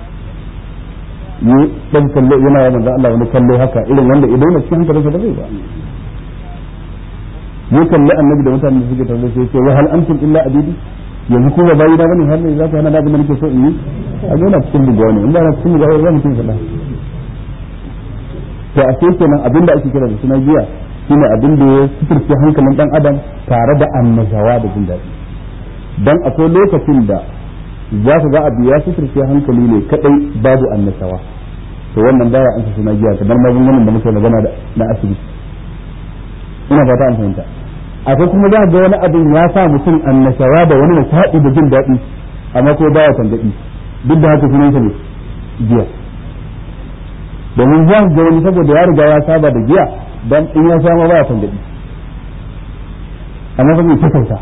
yi dan kalle yana ya manzon Allah wani kalle haka irin wanda idan na cikin hankalinsa ba zai ba ya kalle annabi da mutanen da suke tare sai ce wa hal antum illa abidi yanzu kuma bayi na bane har ne za ka hana da abin da nake so in yi a ga yana cikin bugawa ne in ba na cikin bugawa za mutum sallah to a sai kenan abin da ake kira da suna giya shine abin da ya fitirce hankalin dan adam tare da annajawa da jin daɗi dan akwai lokacin da za ka ga abu ya fitirce hankali ne kadai babu annajawa to wannan baya an suna giya kamar magungunan da muke magana na asibiti ina fata an fahimta akwai kuma za ga wani abin ya sa mutum annajawa da wani nishaɗi da jin daɗi amma ko baya tangaɗi duk da haka sunan sa ne giya domin za ga wani saboda ya riga ya saba da giya dan in ya sha ma baya tangaɗi amma fa mai kyauta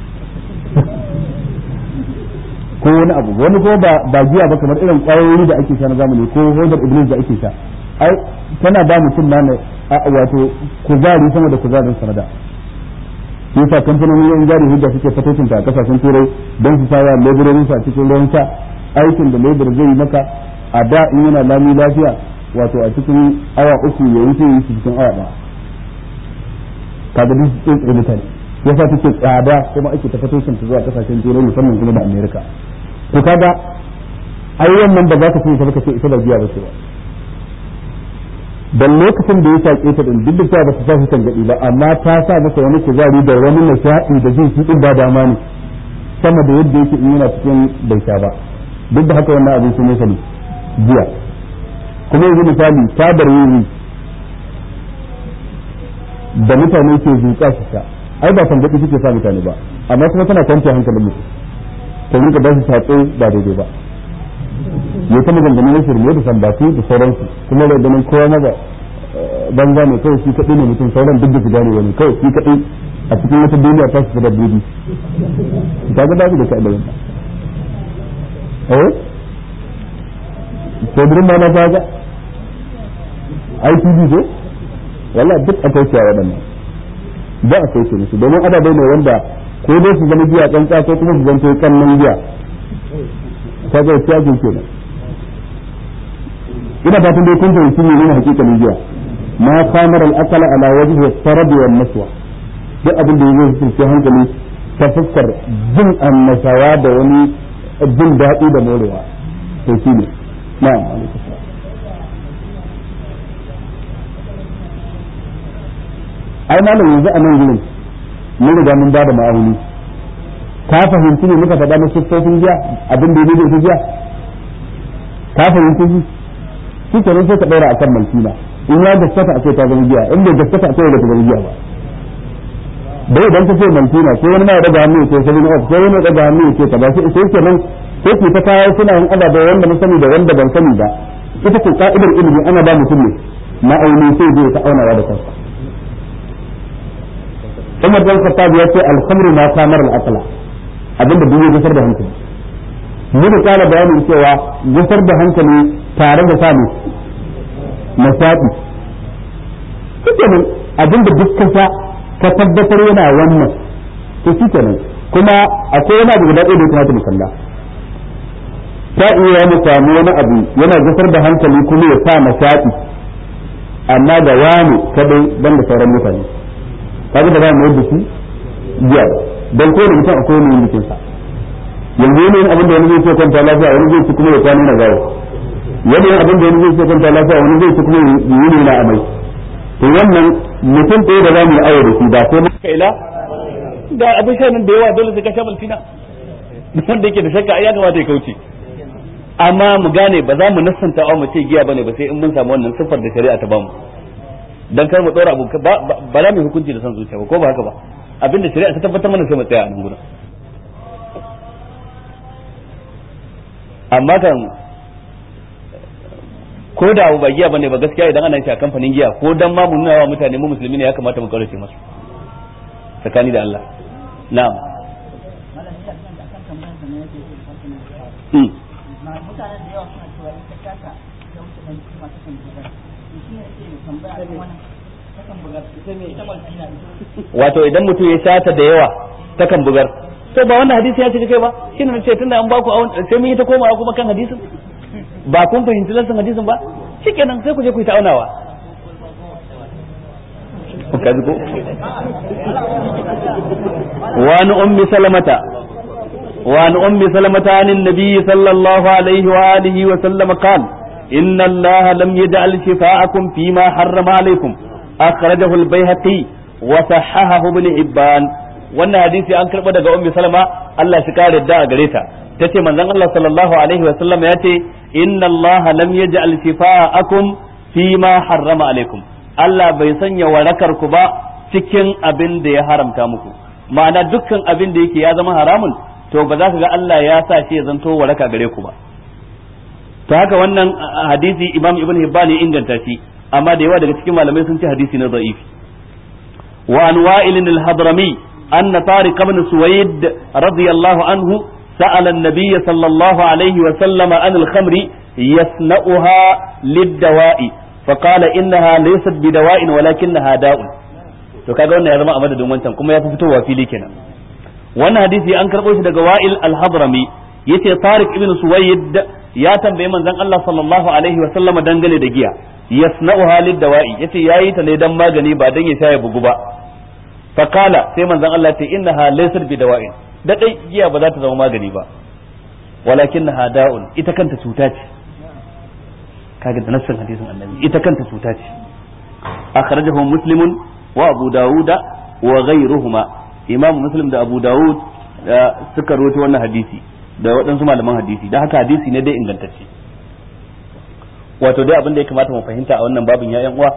ko wani abu wani ko ba giya ba kamar irin ƙwayoyi da ake sha na zamani ko hodar iblis da ake sha ai tana ba mutum ma ne wato kuzari sama da kuzarin sanada shi yasa kamfanonin yan jari hujja suke fatocin ta a kasashen turai don su sa wa laborerin su a cikin ruwan sha aikin da labor zai yi maka a da in yana lami lafiya wato a cikin awa uku ya wuce yi cikin awa ɗaya kaga duk tsaye mutane yasa take tsada kuma ake ta fatocin ta zuwa kasashen turai musamman kuma da America to kaga ai wannan da zaka ce ka ce ita da biya ba ce ba dan lokacin da ya shaƙe ta din duk da cewa ba ta sa shi tangadi ba amma ta sa masa wani kuzari da wani nishaɗi da jin shi din ba dama ne sama da yadda yake in yana cikin bai sha ba duk da haka wannan abin sun ne biya kuma yanzu misali tabar wuri da mutane ke zuƙa su sha ai ba tangadi suke sa mutane ba amma kuma tana kwance hankalin mutum to rinka ba su tatso ba daidai ba ya ta maganganu na shirme da sambatu da sauransu kuma da ganin kowa maza banza ne kawai shi kaɗai ne mutum sauran duk da su gane wani kawai shi kaɗai a cikin wata duniya ta su da dabbobi ta ga babu da ka da wannan sai ma na ta ga ITV ko wallahi duk akwai ciya waɗannan ba a kai su domin adabai ne wanda ko dai su zama giya tsantsa ko kuma su zanto kannan giya ta ga cikin kenan ina fatan dai kun fahimci ne hakikalin giya ma khamar al-akala ala wajhi at-tarab wal naswa duk abin da yake cikin hankali ta fuskar jin annasawa da wani jin daɗi da morewa to shine na'am ai malam yanzu a nan gurin mun riga mun ba da ma'auni ka fahimci ne muka faɗa na siffofin giya abin da yake da giya ka fahimci shi kenan sai ka ɗaura a kan malkina in ya gaskata a ce ta zama giya in bai gaskata a ce ba ta zama giya ba dai idan ka ce malkina ko wani ma ya daga hannu ko sabin of ko wani ya daga hannu ko ka ba shi sai kenan sai ku ta kawo suna yin ababai wanda mun sani da wanda ban sani ba ita ce ka'idar ilimi ana ba mutum ne ma'auni sai zai ta aunawa da kansa Umar bin Khattab ya ce al-khamru ma kamar al-aqla abinda duk ya gusar da hankali mun kana bayanin cewa gusar da hankali tare da sami nishaɗi shikenan abinda duk kasa ka tabbatar yana wannan to shikenan kuma akwai wani abu guda ɗaya da ya kamata mu kalla ta iya mu samu wani abu yana gusar da hankali kuma ya sa nishaɗi amma da wani kadai ban da sauran mutane kaga da ba mu yadda shi biya dan kowane mutum akwai wani yin sa yanzu ne abin da wani zai ce kwanta lafiya wani zai ci kuma ya kwana na gawo wani abin da wani zai ce kwanta lafiya wani zai ci kuma ya yi na amai to wannan mutum ɗaya da za mu yi aure da shi ba ko mu kaila da abin shanin da yawa dole sai ka sha maltina wanda yake da shakka ai ya kamata ya kauce amma mu gane ba za mu nassanta mu ce giya bane ba sai in mun samu wannan siffar da shari'a ta bamu dan kar mu dora abu ba za mu hukunci da san zuciya ba ko ba haka ba abinda shari'a ta tabbatar mana sai mu tsaya a nan gurin amma kan ko da abu ba giya bane ba gaskiya idan ana shi a kamfanin giya ko dan ma mu nuna wa mutane mu musulmi ne ya kamata mu kaurace masu tsakani da Allah na'am mutane da yawa suna cewa ita kasa da wuce dan kuma ta kan bugar shi ne ke tambaya wannan ta kan bugar ita me ita malfina wato idan mutum ya shata da yawa ta kan bugar to ba wannan hadisi ya ce kai ba shine nace tunda an ba ku sai mun yi ta komawa kuma kan hadisin ba kun fahimci lansan hadisin ba shikenan sai ku je ku yi ta aunawa kaji ko wa an ummi salamata وعن أم سلمة عن النبي صلى الله عليه وآله وسلم قال إن الله لم يجعل شفاءكم فيما حرم عليكم أخرجه البيهقي وصححه ابن حبان wannan hadisi an karɓa daga ummi salama Allah shi kare da gare ta tace manzon Allah sallallahu alaihi wa sallam ya ce inna Allah lam yaj'al shifaakum fi ma harrama alaikum Allah bai sanya warakar ku ba cikin abin da ya haramta muku ma'ana dukkan abin da yake ya zama haramun to ba za ka ga Allah ya sa shi ya zanto waraka gare ku ba to haka wannan hadisi Imam Ibn Hibban ya inganta shi amma da yawa daga cikin malamai sun ce hadisi na da'ifi wa an Wa'il al-Hadrami anna Tariq ibn Suwayd radiyallahu anhu sa'ala an-nabiy sallallahu alayhi wa sallam an al-khamri yasna'uha lid-dawa'i فقال إنها ليست بدواء ولكنها داء to kaga wannan ya zama a madadin wancan kuma ya fi fitowa fili kenan wannan hadisi an karɓo shi daga Wa'il al-Hadrami yace Tariq ibn Suwayd ya tambaye manzon Allah sallallahu alaihi wa sallama dangane da giya yasna'uha lid-dawa'i yace yayi ta ne dan magani ba dan ya sha ya bugu ba fa kala sai manzon Allah ce innaha laysat bidawa'in da dai giya ba za ta zama magani ba walakinnaha da'un ita kanta cuta ce kaga da nassin hadisin annabi ita kanta cuta ce akhrajahu muslimun wa abu dauda wa ghayruhuma imam muslim da abu daud suka rawaito wannan hadisi da waɗansu malaman hadisi dan haka hadisi ne dai ingantacce wato dai abin da ya kamata mu fahimta a wannan babin ya yan uwa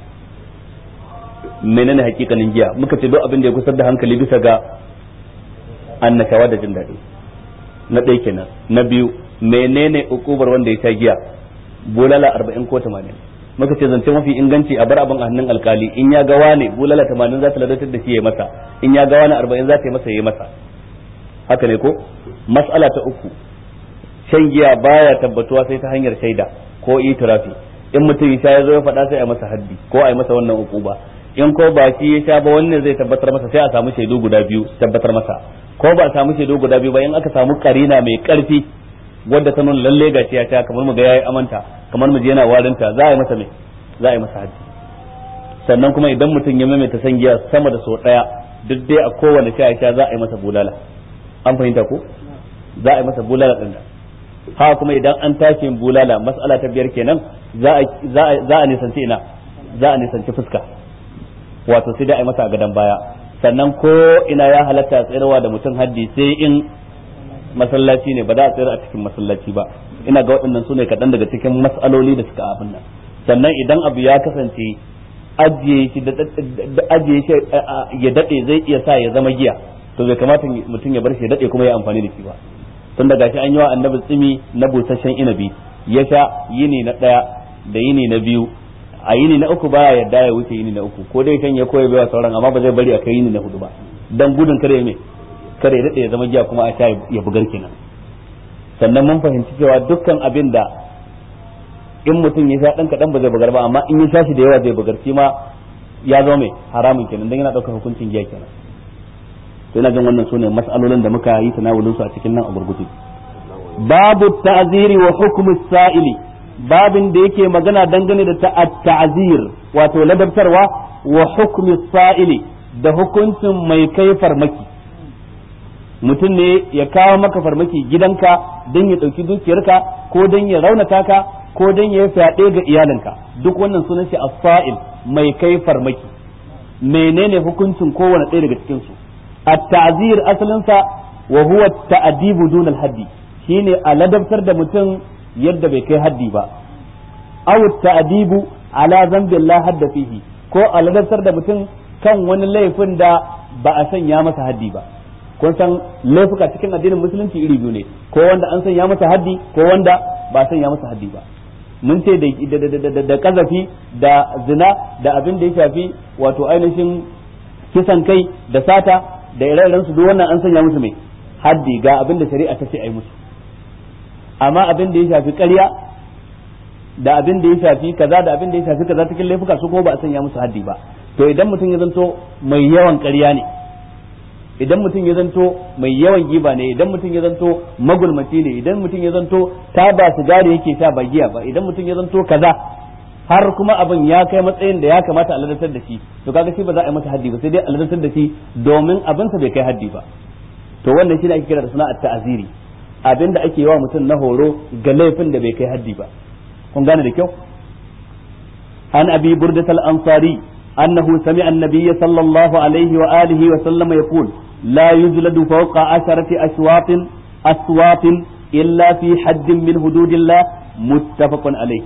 menene hakikanin giya muka ce duk abin da ya kusar da hankali bisa ga annashawa da jin daɗi na ɗaya kenan na biyu menene ukubar wanda ya sha giya bulala 40 ko 80 muka ce zance mafi inganci a bar abin a hannun alkali in ya ga wane bulala 80 za ta ladatar da shi ya masa in ya ga wane 40 za ta yi masa ya masa haka ne ko mas'ala ta uku shan giya baya tabbatuwa sai ta hanyar shaida ko itirafi in mutum ya sha ya zo ya faɗa sai a masa haddi ko a yi masa wannan ukuba in ko ba shi ya sha ba wannan zai tabbatar masa sai a samu shaidu guda biyu tabbatar masa ko ba a samu shaidu guda biyu ba in aka samu karina mai karfi wadda ta nuna lalle ga ya sha kamar mu ga yayi amanta kamar mu je yana warinta za a yi masa me za a yi masa haji sannan kuma idan mutum ya maimaita san giya sama da so daya duk dai a kowane sha za a yi masa bulala an fahimta ko za a yi masa bulala din ha kuma idan an tashi bulala mas'ala ta biyar kenan za a nisanci ina za a nisanci fuska wato sai dai a yi masa a gadan baya sannan ko ina ya halatta tsayarwa da mutum haddi sai in masallaci ne ba za a tsayar a cikin masallaci ba ina ga waɗannan su ne kaɗan daga cikin mas'aloli da suka abin nan sannan idan abu ya kasance ajiye shi ya daɗe zai iya sa ya zama giya to bai kamata mutum ya bar shi ya daɗe kuma ya amfani da shi ba tun da gashi an yi wa annabi tsimi na busasshen inabi ya sha yini na ɗaya da yini na biyu a yini na uku baya yadda ya wuce yini na uku ko dai kan ya koya bai wa sauran amma ba zai bari a kai yini na hudu ba dan gudun kare me kare daɗe ya zama giya kuma a sha ya bugar kenan sannan mun fahimci cewa dukkan abin da in mutum ya sha dan kadan ba zai bugar ba, amma in ya sha shi da yawa zai bugar, shi ma ya zo mai haramun kenan dan yana daukar hukuncin giya kenan. to ina jin wannan sune mas'alolin da muka yi tanawulin su a cikin nan a gurguje. babu ta'ziri wa hukm as-sa'ili, babin da yake magana dangane da ta'zir wato ladabtarwa wa hukm as-sa'ili da hukuncin mai kai farmaki. mutum ne ya kawo maka farmaki gidanka don ya ɗauki dukiyarka ko don ya raunata ka ko don ya fyaɗe ga iyalinka, duk wannan sunan shi as-sa'il, mai kai farmaki. menene hukuncin kowane ɗaya daga cikin su? at-ta'zir asalin sa wa huwa at-ta'dibu dun al-haddi, shine a ladabtar da mutum yadda bai kai haddi ba, aw at-ta'dibu ala dhanbin la hadda fihi, ko a ladabtar da mutum kan wani laifin da ba a sanya masa haddi ba. kun san laifuka cikin addinin musulunci iri biyu ne, ko wanda an sanya masa haddi ko wanda ba a sanya masa haddi ba. mun ce da kazafi da zina da abin da ya shafi wato ainihin kisan kai da sata da ire-iren su duk wannan an sanya musu mai haddi ga abin da shari'a ta ce a yi musu. amma abin da ya shafi ƙarya da abin da ya shafi kaza da abin da ya shafi kaza cikin laifuka su ko ba a sanya musu haddi ba. to idan mutum ya zanto mai yawan ƙarya ne, idan mutum ya zanto mai yawan giba ne, idan mutum ya zanto magulmaci ne, idan mutum ya zanto ta ba sigari yake sha ba giya ba, idan mutum ya zanto kaza, har kuma abin ya kai matsayin da ya kamata a ladatar da shi, to kaga shi ba za a yi masa haddi ba, sai dai a ladatar da shi domin abinsa bai kai haddi ba. to wannan shi ne ake kira da suna at-ta'ziri, abin da ake yi wa mutum na horo ga laifin da bai kai haddi ba. kun gane da kyau? an abi burdat al-ansari annahu sami'a an-nabiy sallallahu alaihi wa alihi wa sallam yaqul la yujladu fawqa 10 aswatin illa fi haddin min hududillah, muttafaqun alayh.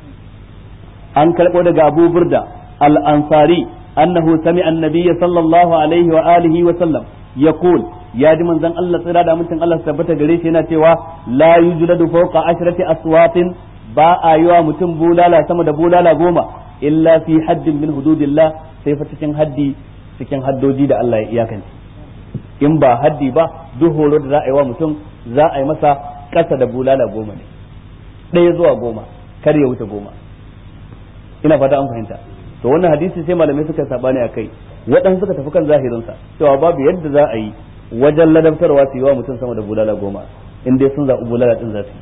an karbo daga Abu Burda al-Ansari annahu sami'a an-nabiy sallallahu alaihi wa alihi wa sallam yaqul, ya ji manzon Allah tsira da mutum Allah tabbata gare shi yana cewa la yujladu fawqa 10 aswatin, ba a yi wa mutum bulala sama da bulala 10 illa fi haddin min hududillah, sai fa cikin haddi cikin haddoji da Allah ya iyakance. in ba haddi ba duk horo da za a yi wa mutum za a yi masa kasa da bulala 10 ne, 1 zuwa 10, kar ya wuce 10. ina fata an fahimta. to wannan hadisi sai malamai suka sabani akai, waɗansu suka tafi kan zahirinsa cewa babu yadda za a yi wajen ladabtarwa su yi wa mutum sama da bulala 10 in dai sun zaɓi bulala ɗin za su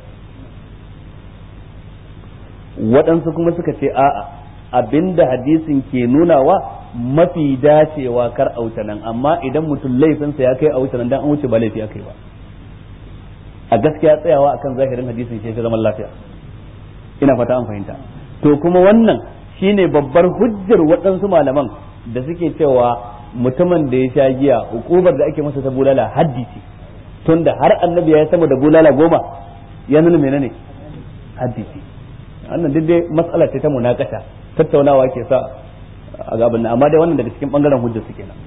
yi. waɗansu kuma suka ce a'a, abinda hadisin ke nunawa mafi dacewa kar a wuce nan, amma idan mutum laifinsa ya kai a wuce nan dan an wuce ba laifi akai ba. a gaskiya tsayawa akan zahirin hadisin shi zaman lafiya. ina fata an fahimta. to kuma wannan shine babbar hujjar waɗansu malaman da suke cewa mutumin da ya sha giya hukumar da ake masa ta bulala haddi ce, tunda har annabi ya sama da bulala 10 ya nuna menene haddi ce. wannan duk dai matsala ce ta munakasha, tattaunawa ke sa a gaban nan, amma dai wannan daga cikin bangaren hujjar su kenan.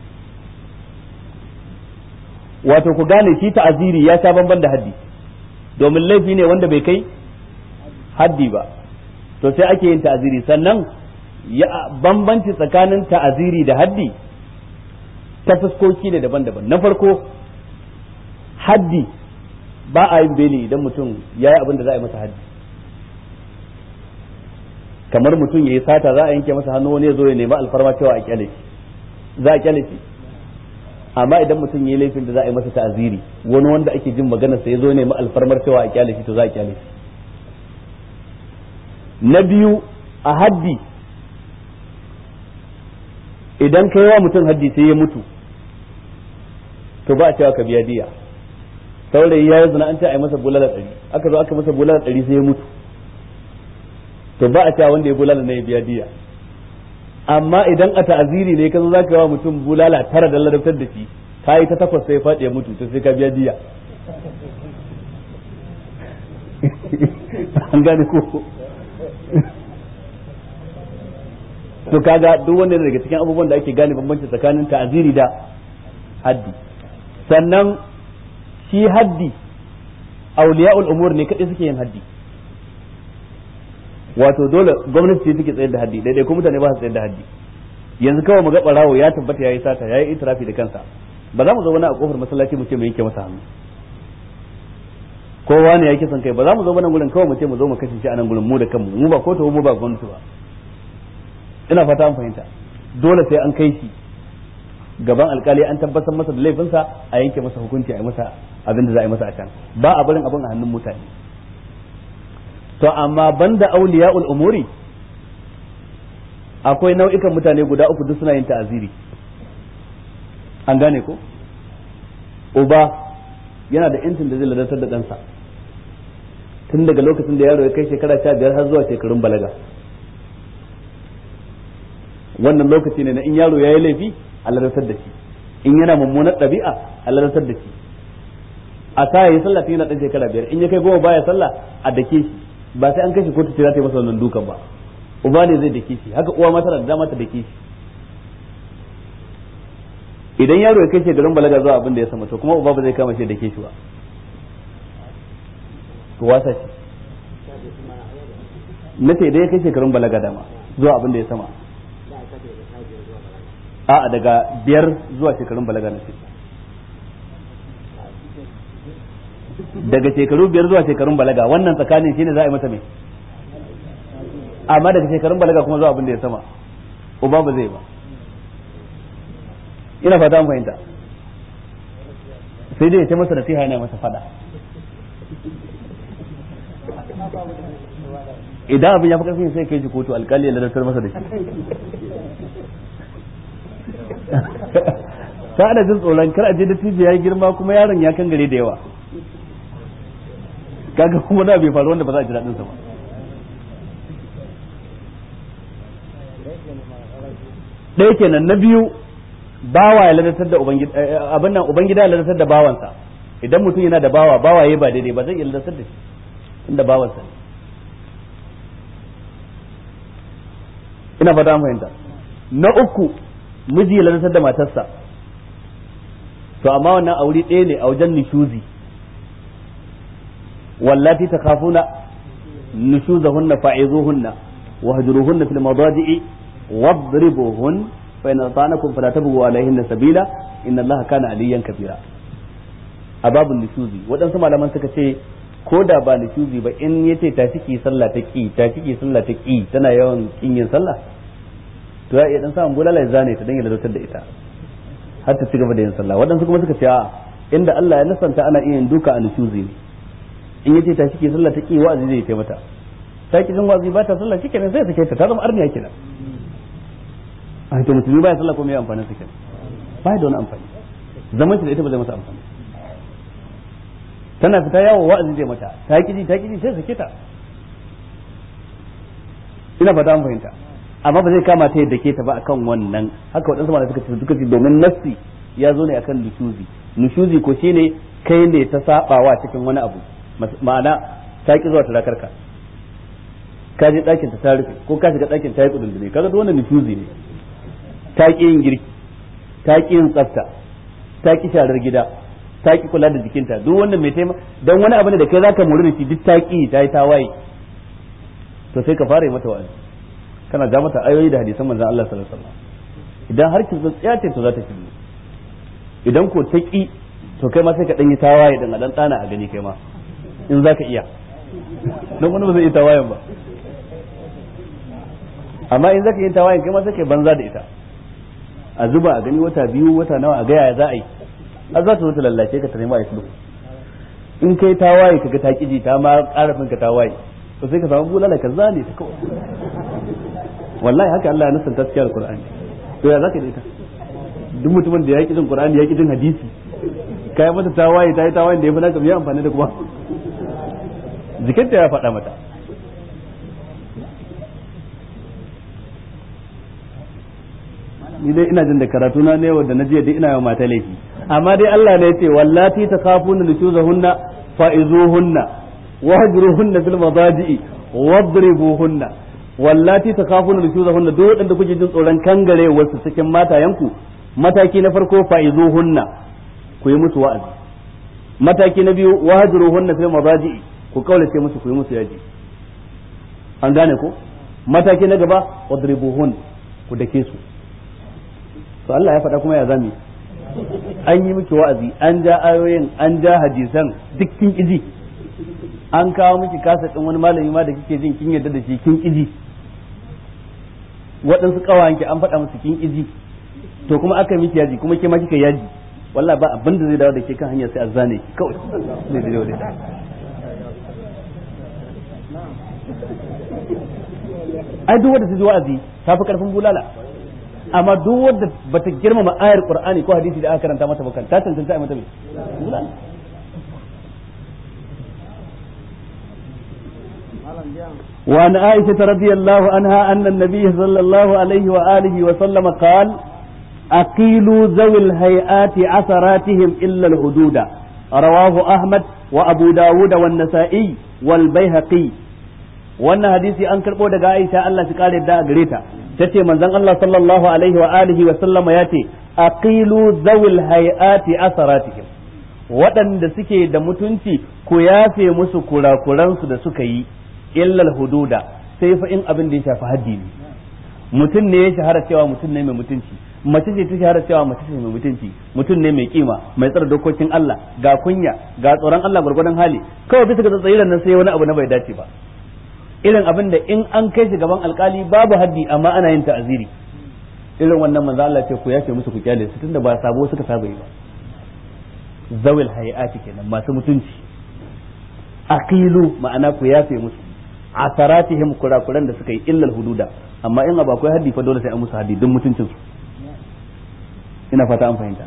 wato ku gane shi ta'aziri ya sha bamban da haddi, domin laifi ne wanda bai kai haddi ba, to sai ake yin ta'aziri. sannan ya bambanci tsakanin ta'aziri da haddi ta fuskoki ne daban-daban. na farko, haddi ba a yin beli idan mutum ya yi abin da za a yi masa haddi. kamar mutum ya yi sata za a yanke masa hannu, wani ya zo ya nemi alfarma cewa a kyale shi, za a kyale shi. amma idan mutum ya yi laifin da za a yi masa ta'aziri, wani wanda ake jin maganarsa ya zo ya nemi alfarmar cewa a kyale shi, to za a kyale shi. na biyu, a haddi idan kai wa mutum haddi sai ya mutu, to ba a cewa ka biya diya. saurayi ya yi zina, an ce a yi masa bulala 100, aka zo aka masa bulala 100 sai ya mutu, to ba a cewa wanda ya bulala ne ya biya diya. amma idan a ta'aziri ne ka zo za ka yi wa mutum bulala 9 da ladabtar da shi, ka yi ta 8 sai ya faɗi ya mutu, to sai ka biya diya. an gane ko? to kaga duk wanda daga cikin abubuwan da ake gane bambanci tsakanin ta'aziri da haddi. sannan shi haddi auliya'ul umur ne kadai suke yin haddi, wato dole gwamnati ce take tsayar da haddi, daidai kuma mutane ba su tsayar da haddi. yanzu kawai mu ga barawo ya tabbata yayi sata, yayi itirafi da kansa, ba za mu zo wani a kofar masallaci mu ce mu yanke masa hannu. kowa ne yake son kai ba za mu zo nan gurin kawai mu ce mu zo mu kashe shi a nan gurin mu da kanmu mu ba ko to mu ba gwamnati ba ina fata an fahimta dole sai an kai shi gaban alkali an tabbatar masa da laifinsa a yanke masa hukunci a yi masa abin da za a yi masa a can ba a barin abin a hannun mutane to amma banda auliya'ul umuri akwai nau'ikan mutane guda uku duk suna yin ta'aziri an gane ko uba yana da yancin da zai ladatar da ɗansa tun daga lokacin da yaro ya kai shekara 15 har zuwa shekarun balaga wannan lokaci ne na in yaro ya yi laifi a ladatar da shi in yana mummunar ɗabi'a a ladatar da shi a sa yi sallah tun yana ɗan shekara 5 in ya kai 10 baya sallah a dake shi ba sai an kashe kotu ce za ta yi masa wannan dukan ba uba ne zai dake shi haka uwa ma tana da dama ta dake shi idan yaro ya kai shekarun balaga zuwa abin da ya sama to kuma uba ba zai kama shi dake shi ba to wasa shi nace idan ya kai shekarun balaga dama zuwa abin da ya sama a'a daga 5 zuwa shekarun balaga na ce daga shekaru 5 zuwa shekarun balaga wannan tsakanin shine za a yi mata mai amma daga shekarun balaga kuma zuwa abin da ya sama uba ba zai ba ina fata an fahimta sai dai ya ce masa nasiha yana masa fada idan abin ya fi karfin sai kai shi kotu alkali ya lalatar masa da shi ta ana jin tsoron kar a je da tije ya yi girma kuma yaron ya kan gare da yawa kaga kuma da bai faru wanda ba za a ji daɗin sa ba ɗaya kenan na biyu bawa ya ladatar da abin nan ubangida ya ladatar da bawansa idan mutum yana da bawa yayi ba daidai ba zai iya ladatar da shi inda bawansa ina fata an fahimta na uku miji ya ladatar da matarsa to amma wannan aure ɗaya ne a wajen nishuzi wallati takhafuna nushuzahunna fa'izuhunna wahjuruhunna fil madaji'i wadribuhun fa in ata'anakum fala tabghu alayhinna sabila inna allaha kana aliyan kabira a babun nishuzi waɗansu malaman suka ce ko da ba nishuzi ba in yace ta ciki sallah ta ki tana yawan kin yin sallah to ya iya dan samun bulala ya zane ta dan ya ladatar da ita har ta ci gaba da yin sallah waɗansu kuma suka ce a inda Allah ya nasanta ana iya yin duka a nishuzi ne in yace ta ciki sallah ta ki wa'azi zai yi mata ta ki jin wa'azi ba ta sallah shikenan sai ta kai ta zama arniya kenan a to musulmi baya sallah ko me amfanin sa kenan baya da wani amfani zaman shi da ita ba zai masa amfani tana fita yawo wa'azi zai mata ta kiji sai sake ta ina fata an fahimta amma ba zai kama ta yadda ke ta ba akan wannan haka waɗansu malamai suka ce domin nassi ya zo ne akan nushuzi ko shine kai ne ta sabawa cikin wani abu ma'ana ta ki zuwa talakarka ka je ɗakin ta rufe ko ka shiga ɗakin ta yi kudundune kaga to wannan nushuzi ne ta ki yin girki ta ki yin tsafta ta ki sharar gida ta ki kula da jikinta duk wannan mai taimaka dan wani abu ne da kai zaka muri da shi duk ta ki ta yi tawaye to sai ka fara yi mata wa'azi kana ga mata ayoyi da hadisan manzon Allah sallallahu alaihi wasallam idan har ki tsaya ce to za ta ki idan ko ta ki to kai ma sai ka dan yi tawaye dan dan tsana a gani kai ma in zaka iya dan wani ba zai yi tawayen ba amma in zaka yi tawayen kai ma sai kai banza da ita a zuba a gani wata biyu wata nawa a ga yaya za a yi a za ta zo ta lallace ka ta nemi a yi sulhu in kai tawaye kaga ta kiji ta ma karafin ka tawaye to sai ka samu bulala ka zane ta kawai wallahi haka Allah ya nasanta cikin Qur'ani to ya zaka da ita duk mutumin da ya ki jin Qur'ani ya ki jin hadisi kai mata tawaye ta yi tawaye da yafi naka mai amfani da kuma jikinta ya faɗa mata ni dai ina jin da karatu na ne wanda na jiya dai ina yawa mata laifi amma dai Allah ne ya ce wallati takhafuna nushuzahunna fa'izuhunna wahjuruhunna fil madaji'i wadribuhunna wallati takhafuna nushuzahunna duk wadanda kuke jin tsoron kangare wasu cikin matayanku mataki na farko fa'izuhunna ku yi musu wa'azi mataki na biyu wahjuruhunna fil madaji'i ku kaulace musu ku yi musu yaji an gane ko mataki na gaba wadribuhun ku dake su to Allah ya faɗa kuma ya zami an yi miki wa'azi an ja ayoyin an ja hadisan dukkin kiji an kawo miki kasa din wani malami ma da kike jin kin yarda da shi kin kiji waɗansu kawayenki an faɗa musu kin kiji to kuma aka miki yaji kuma ke ma kika yaji wallahi ba abin da zai dawo da ke kan hanya sai azzane ki kawai ne da dawo da ai duk wanda ta ji wa'azi ta fi karfin bulala amma duk wanda bata girmama ayar qur'ani ko hadisi da aka karanta mata bakan ta tantance ai mata bulala وعن عائشة رضي الله عنها أن النبي صلى الله عليه وآله وسلم قال أقيلوا ذوي الهيئات عثراتهم إلا الحدود رواه أحمد وأبو داود والنسائي والبيهقي wannan hadisi an karbo daga Aisha Allah shi kare da gare ta tace manzon Allah sallallahu alaihi wa alihi wa sallama yace aqilu zawil hayati asaratihim waɗanda suke da mutunci ku yafe musu kurakuran su da suka yi illal hududa sai fa in abin da ya shafi haddi ne mutum ne ya shahara cewa mutum ne mai mutunci mace ce ta shahara cewa mace ce mai mutunci mutum ne mai kima mai tsara dokokin Allah ga kunya ga tsoron Allah gurgurdan hali kawai bisa ga tsayiran nan sai wani abu na bai dace ba irin abin da in an kai shi gaban alkali babu haddi amma ana yin ta'aziri irin wannan manzo Allah ce ku yafe musu ku kyale su tunda ba sabo suka saba yi ba zawil hayati kenan masu mutunci aqilu ma'ana ku yafe musu asaratihim kurakuran da suka yi illal hududa amma in ba akwai haddi fa dole sai an musu haddi don mutuncin su ina fata an fahimta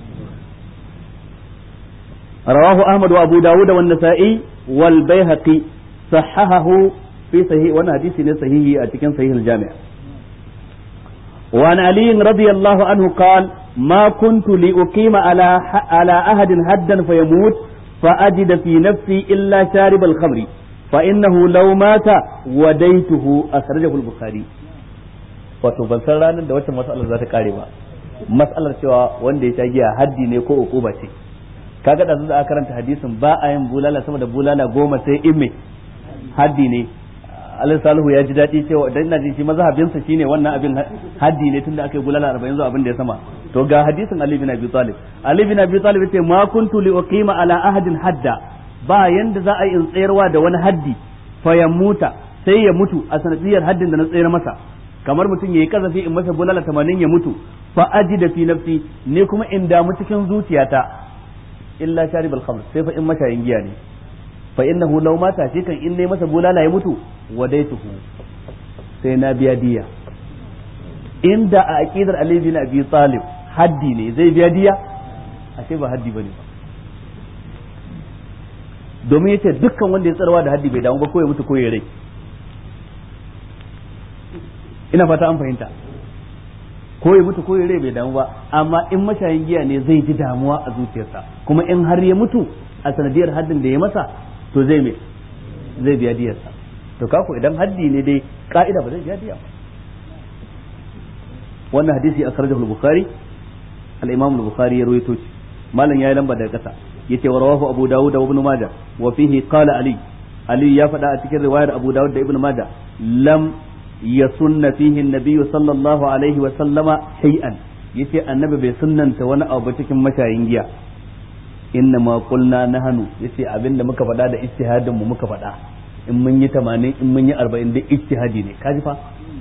rawahu ahmad wa abu dawud wa an-nasa'i wal baihaqi sahahahu في صحيح وانا حديث صحيح اتكن صحيح الجامع وعن علي رضي الله عنه قال ما كنت لأقيم على أحد حدا فيموت فأجد في نفسي إلا شارب الخمر فإنه لو مات وديته أخرجه البخاري wato ban san ranar da wata mas'alar za ta kare ba mas'alar cewa wanda ya sha giya haddi ne ko ukuba ce kaga da zuwa karanta hadisin ba a yin bulala sama da bulala 10 sai imme haddi ne Allah Salihu ya ji daɗi cewa dan ina jin shi mazhabinsa shine wannan abin haddi ne tunda aka yi bulala 40 zuwa abin da ya sama to ga hadisin Ali bin Abi Talib Ali bin Abi Talib yace ma kuntu li uqima ala ahadin hadda ba yanda za a yi in tsayarwa da wani haddi fa ya muta sai ya mutu a sanadiyar haddin da na tsayar masa kamar mutum yayi kazafi in masa bulala 80 ya mutu fa ajida fi nafsi ne kuma in damu cikin zuciyata illa sharibal khamr sai fa in mashayin giya ne fa innahu law mata shi kan in ne masa bulala ya mutu wadaituhu sai na biya diya inda a aqidar Ali bin Abi Talib haddi ne zai biya diya ashe ba haddi bane ba domin yace dukkan wanda ya tsarwa da haddi bai damu ba ko ya mutu ko ya rai ina fata an fahimta ko ya mutu ko ya rai bai damu ba amma in mashayin giya ne zai ji damuwa a zuciyarsa kuma in har ya mutu a sanadiyar haddin da ya masa to zai biya diyarsa to kako idan haddi ne dai ka'ida ba zai biya diya wannan hadisi akhrajahu al-bukhari al-imam al-bukhari ya rawaito shi malam yayi lamba daga kasa yace wa rawahu abu dawud da ibn majah wa fihi qala ali ya faɗa a cikin riwayar abu dawud da ibn majah lam yasunna fihi an-nabiy sallallahu alaihi wa sallama shay'an yace annabi bai sunnanta wani abu cikin mashayin giya inna ma qulna nahnu yace abinda muka faɗa da ijtihadin mu muka faɗa in mun yi 80 in mun yi 40 da ijtihadi ne kaji fa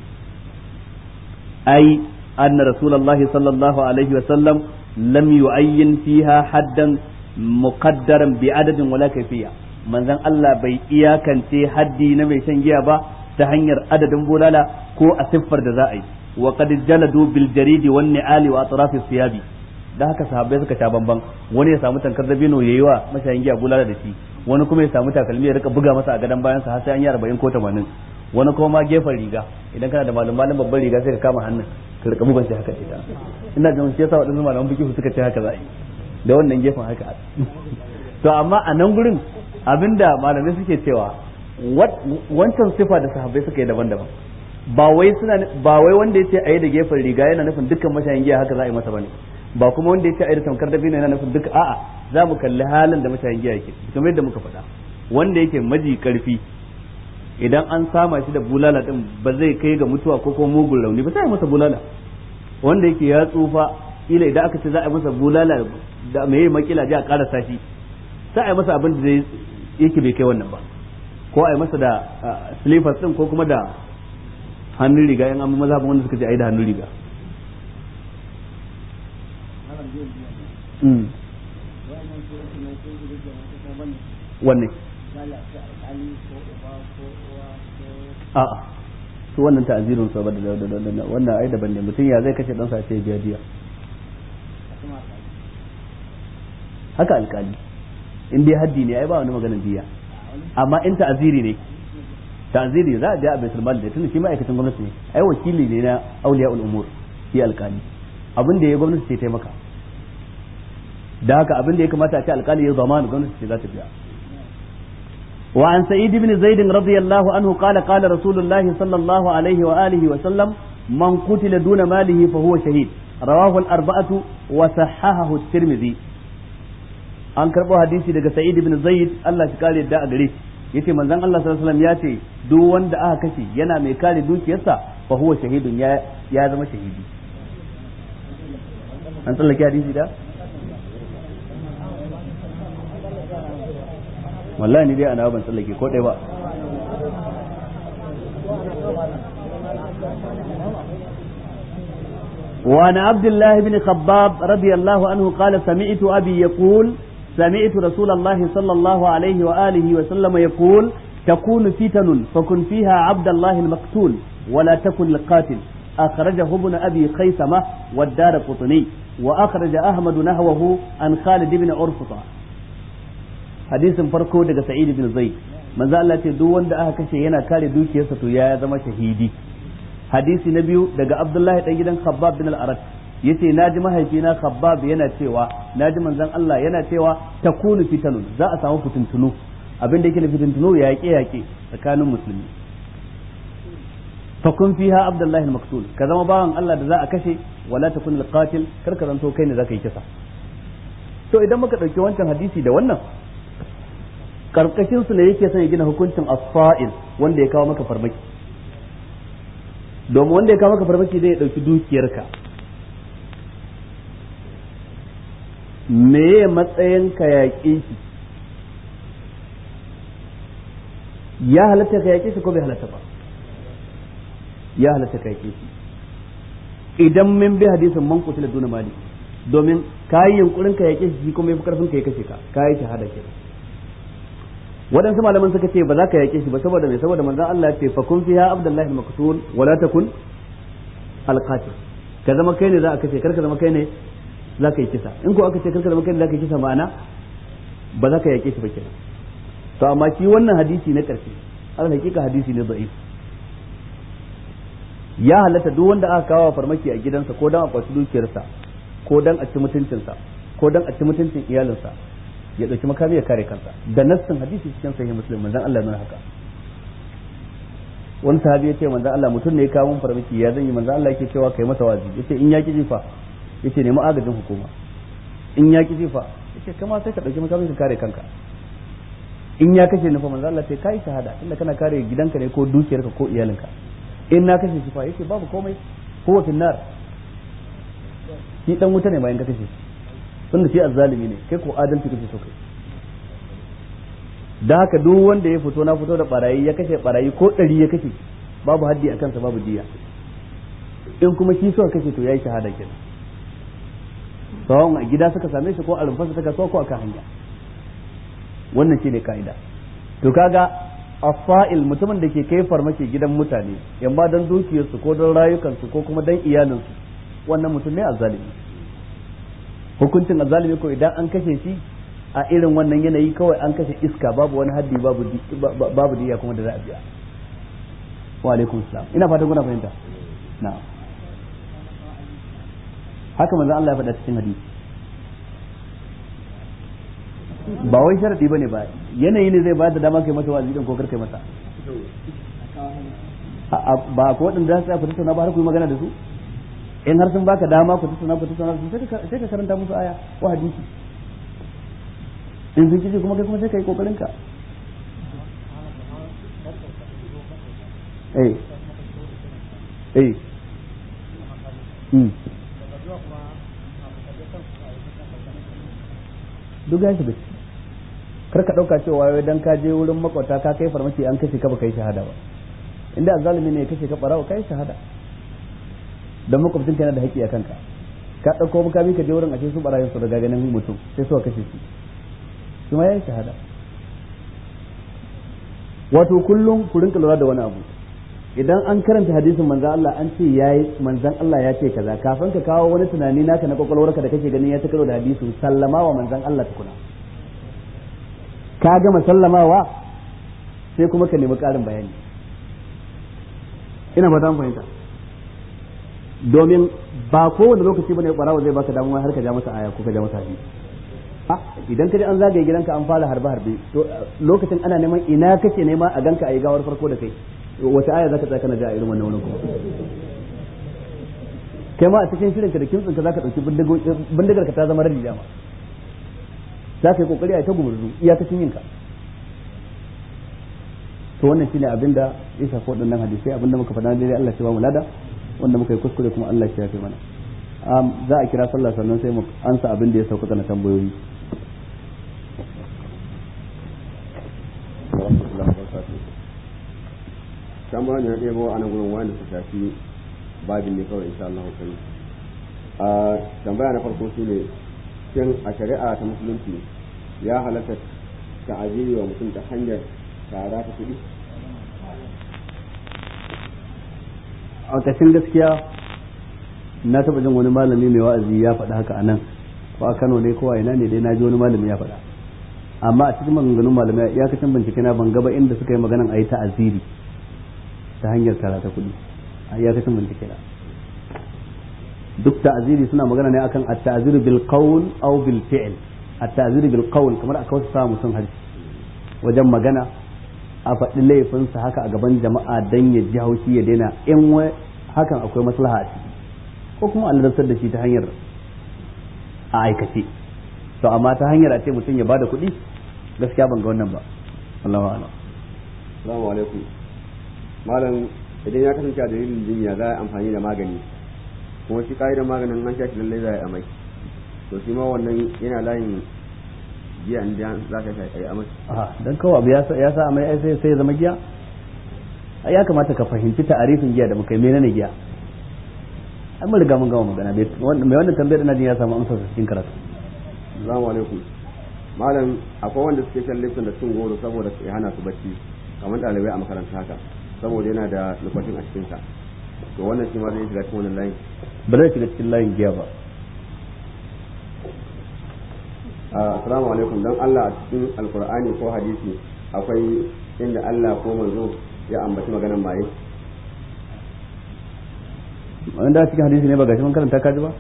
ai anna rasulullahi sallallahu alaihi wa sallam lam yu'ayyin fiha haddan muqaddaran bi adadin wala kayfiyya manzon Allah bai iyakance haddi na mai shan giya ba ta hanyar adadin bulala ko a siffar da za a yi wa qad jaladu bil jaridi wan ni'ali wa atrafi siyabi da haka sahabbai suka sha bamban wani ya samu tankar dabino yayi wa mashayin giya bulala da shi wani kuma ya samu takalmi ya rika buga masa a gadan bayan sa har sai an yi 40 ko 80 wani kuma ma gefen riga idan kana da malamin babban riga sai ka kama hannun ka rika bugan shi haka ita ina jin shi yasa wadannan malaman fiqh suka ce haka za a yi da wannan gefen haka to amma a nan gurin abinda malamai suke cewa wancan sifa da sahabbai suka yi daban-daban ba wai wanda yace ayi da gefen riga yana nufin dukkan mashayin giya haka za a yi masa bane ba kuma wanda yace ayi da tamkar dabino yana nufin duka a'a za mu kalli halin da mashayin giya yake kamar yadda muka faɗa wanda yake maji karfi idan an sama shi da bulala din ba zai kai ga mutuwa ko kuma mugun rauni ba sai a masa bulala wanda yake ya tsufa ila idan aka ce za a yi masa bulala da meye makila ji a karasa shi sai a yi masa abin da yake bai kai wannan ba ko a yi masa da slippers din ko kuma da hannun riga yan amma maza wanda suka ce a yi da hannun riga. Wanne? A'a su wannan ta'azirin sa wannan ai daban ne, mutum ya zai kashe dan sa sai biya diya. Haka alkali in dai haddi ne ai ba wani maganar diya, amma in ta'aziri ne ta'aziri za a biya a baitul mal da tunda shi ma'aikacin gwamnati ne, ai wakili ne na auliyaul umur shi alkali, abin da ya gwamnati ce taimaka, da haka abin da ya kamata a ce alkali ya zama gwamnati ce za ta biya. وعن سعيد بن زيد رضي الله عنه قال قال رسول الله صلى الله عليه وآله وسلم من قتل دون ماله فهو شهيد رواه الأربعة وصححه الترمذي. an karɓo hadisi daga Sa'id ibn Zaid Allah shi kare da a gare shi yace manzon Allah sallallahu alaihi wasallam ya ce duk wanda aka kashe yana mai kare dukiyarsa fa huwa shahidun ya zama shahidi. an tsallake hadisi da wallahi ni dai ana ban tsallake ko dai ba. وعن عبد الله بن خباب رضي الله عنه قال سمعت أبي يقول سمعت رسول الله صلى الله عليه وآله وسلم يقول تكون فتن فكن فيها عبد الله المقتول ولا تكن القاتل. أخرجه ابن أبي خيثمة والدار قطني وأخرج أحمد نحوه عن خالد بن عرفطة. hadisin farko daga Sa'id bin Zaid manzo Allah ce duk wanda aka kashe yana kare dukiyarsa to ya zama shahidi. hadisi na biyu daga Abdullahi dan gidan Khabbab bin al-Arat yace naji mahaifina Khabbab yana cewa naji manzon Allah yana cewa takunu fitanun za a samu fitintunu, abin da yake da fitintunu yaƙe tsakanin musulmi. fakun fiha Abdullahi al-Maktul ka zama bawan Allah da za a kashe wala takun al-qatil kar ka zanto kai ne zaka yi kisa. to idan muka dauki wancan hadisi da wannan karkashin su ne yake son ya gina hukuncin as-sa'il wanda ya kawo maka farmaki, domin wanda ya kawo maka farmaki zai dauki dukiyarka. meye matsayin ka yaƙe shi? ya halatta ka yaƙe shi ko bai halatta ba? ya halatta ka yaƙe shi idan min bi hadisin man qutila duna mali, domin kayi yunkurin ka yaƙe shi kuma yafi karfin ka ya kashe ka, kayi shahada kenan. waɗansu malaman suka ce ba za ka yaƙe shi ba saboda mai, saboda manzon Allah ya ce fa kun fiha Abdullahi al-Maktul wala takun al-qatil, ka zama kai ne za a kashe, kar ka zama kai ne za ka yi kisa. in ko aka ce kar ka zama kai ne za ka yi kisa ma'ana ba za ka yaƙe shi ba kenan. to amma shi wannan hadisi na ƙarshe al hakika hadisi ne da'if. ya halatta duk wanda aka kawo farmaki a gidansa ko dan a kwaci dukiyarsa ko dan a ci mutuncinsa ko dan a ci mutuncin iyalinsa ya dauki makami ya kare kansa da nassin hadisi cikin sahih muslim manzon Allah nuna haka. wani sahabi yace manzon Allah mutum ne ya kawo mun farmaki ya zan yi, manzon Allah yake cewa kai masa wazi, yace in ya ki jifa yace nemi agajin hukuma, in ya ki jifa yace kama sai ka dauki makami ka kare kanka, in ya kashe ni fa manzon Allah sai kai shahada tunda kana kare gidanka ne ko dukiyarka ko iyalinka. in na kashe shi fa yace babu komai, huwa fin nar, shi dan wuta ne bayan ka kashe shi tunda shi azzalimi ne, kai ko adalci kake so kai. da haka duk wanda ya fito na fito da barayi ya kashe barayi ko 100 ya kashe babu haddi akan sa, babu diya. in kuma shi so kashe to yayi shahada kenan, sawon a gida suka same shi ko a rumfarsa ta kasuwa ko a kan hanya. wannan shine kaida. to kaga afa'il mutumin da ke kai farmaki gidan mutane yamma dan dukiyarsu ko dan rayukansu ko kuma dan iyalinsu, wannan mutum ne azzalimi. hukuncin azzalimi ko idan an kashe shi a irin wannan yanayi kawai an kashe iska, babu wani haddi, babu diya kuma da za a biya. wa alaikum salam, ina fatan kuna fahimta. na'am, haka manzo Allah ya faɗa cikin hadisi. ba wai sharadi bane ba, yanayi ne zai ba da dama kai masa wa'azi din ko kar kai masa. ba ko wadanda za su fita na ba har ku magana da su, in har sun baka dama ku tattauna sai ka karanta musu aya ko hadisi. in sun kici kuma kai kuma sai ka yi kokarin ka. duk ya shiga kar ka dauka cewa wai dan ka je wurin makwata ka kai farmaki an kashe ka baka yi shahada ba, inda azzalimi ne ya kashe ka barawa kai shahada dan makwabcin kana da haƙƙi a kanka. Ka dauko mukami ka je wurin a ce su barayin su daga ganin mutum sai su kashe shi kuma yayin shahada. Wato kullum ku rinka lura da wani abu, idan an karanta hadisin manzon Allah an ce yayi manzon Allah ya ce kaza, kafin ka kawo wani tunani naka na kwakwalwarka da kake ganin ya ta karo da hadisin, sallama wa manzon Allah tukuna. Ka gama sallamawa sai kuma ka nemi ƙarin bayani. Ina ba ta fahimta, domin ba kowane lokaci bane barawa zai baka damuwa har ka ja masa aya ko ka ja masa hadisi. Idan ka ji an zagaye gidanka an fara harbe to lokacin ana neman ina kake nema a ganka a yi gawar farko da kai, wata aya zaka tsaya kana ja a irin wannan wurin kuma. Kai ma a cikin shirin ka da kintsin ka zaka dauki bindigar ka ta zama radi dama, za ka yi kokari a ta gumurzu iyakacin yinka. To wannan shine abinda ya shafi waɗannan hadisai, abinda muka faɗa dai Allah ya ba mu lada, wanda muka yi kuskure kuma Allah ya yafe mana. Za a kira sallah sannan sai mu ansa abin da ya sauka na tambayoyi. Tambaya ne na ɗebo a nan gurin wanda su shafi babin ne kawai insha Allah kai. Tambaya na farko shine, shin a shari'a ta musulunci ya halatta ta'aziri wa mutum ta hanyar tara ta kuɗi? A ƙashin gaskiya na taɓa jin wani malami mai wa'azi ya faɗa haka a nan, ko a Kano ne ko a ina ne dai na ji wani malami ya faɗa. Amma a cikin maganganun malamai iyakacin bincike na ban gaba inda suka yi maganan a yi ta'aziri ta hanyar tara ta kuɗi, a iyakacin bincike na. Duk ta'aziri suna magana ne akan at-ta'ziru bil qawl aw bil fi'l. At-ta'ziru bil qawl kamar aka wasu sa mutum harshe wajen magana, a faɗi laifinsa haka a gaban jama'a dan ya ji haushi ya daina, in hakan akwai maslaha a ciki, ko kuma an lantar da shi ta hanyar a aikace. To amma ta hanyar a ce mutum ya bada kuɗi gaskiya ban ga wannan ba. Allahu a'lam. Assalamu alaikum. Malam, idan ya kasance a dalilin jinya za a amfani da magani, kuma shi ka'idar maganin an sha shi lallai za a yi amai, to shi ma wannan yana layin giya inda za ka yi amai? Dan kawai abu ya sa amai sai ya zama giya. Ya kamata ka fahimci ta'arifin giya da muka yi, menene giya. An mun riga mun gama magana, mai wannan tambayar ina jin ya samu amsar cikin karatu. Assalamu alaikum. Malam, akwai wanda suke shan lifton da cin goro saboda ya hana su bacci, kamar ɗalibai a makaranta haka, saboda yana da lokacin a cikinsa. To wannan shi ma zai shiga cikin wannan layin? Ba zai shiga cikin layin giya ba. Assalamu alaikum. Dan Allah, a cikin alkur'ani ko hadisi akwai inda Allah ko manzo ya ambaci maganar maye? Wanda cikin hadisi ne ba gashi mun karanta kaji ba?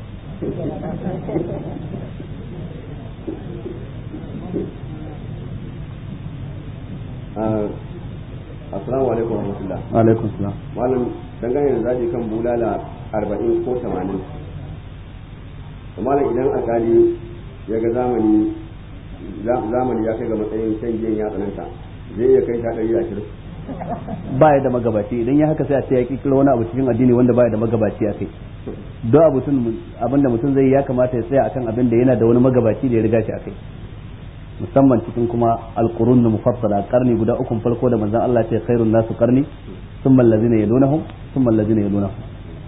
Assalamu alaikum wa rahmatullah. Wa alaikum salam. Malam, dangane da zaji kan bulala 40 ko 80. Malam, idan alƙali ya ga zamani ya kai ga matsayin shan giyan ya tsananta, zai iya kai ta 120? Ba ya da magabaci, idan ya haka sai a ce ya kikiro wani abu cikin addini wanda ba ya da magabaci a kai. Don abinda mutum zai ya kamata ya tsaya akan abin da yana da wani magabaci da ya riga shi a kai, musamman cikin kuma alqurun mufassala, karni guda ukun farko da manzon Allah ce khairun nasu qarni thumma allazina yalunahum thumma allazina yalunahum.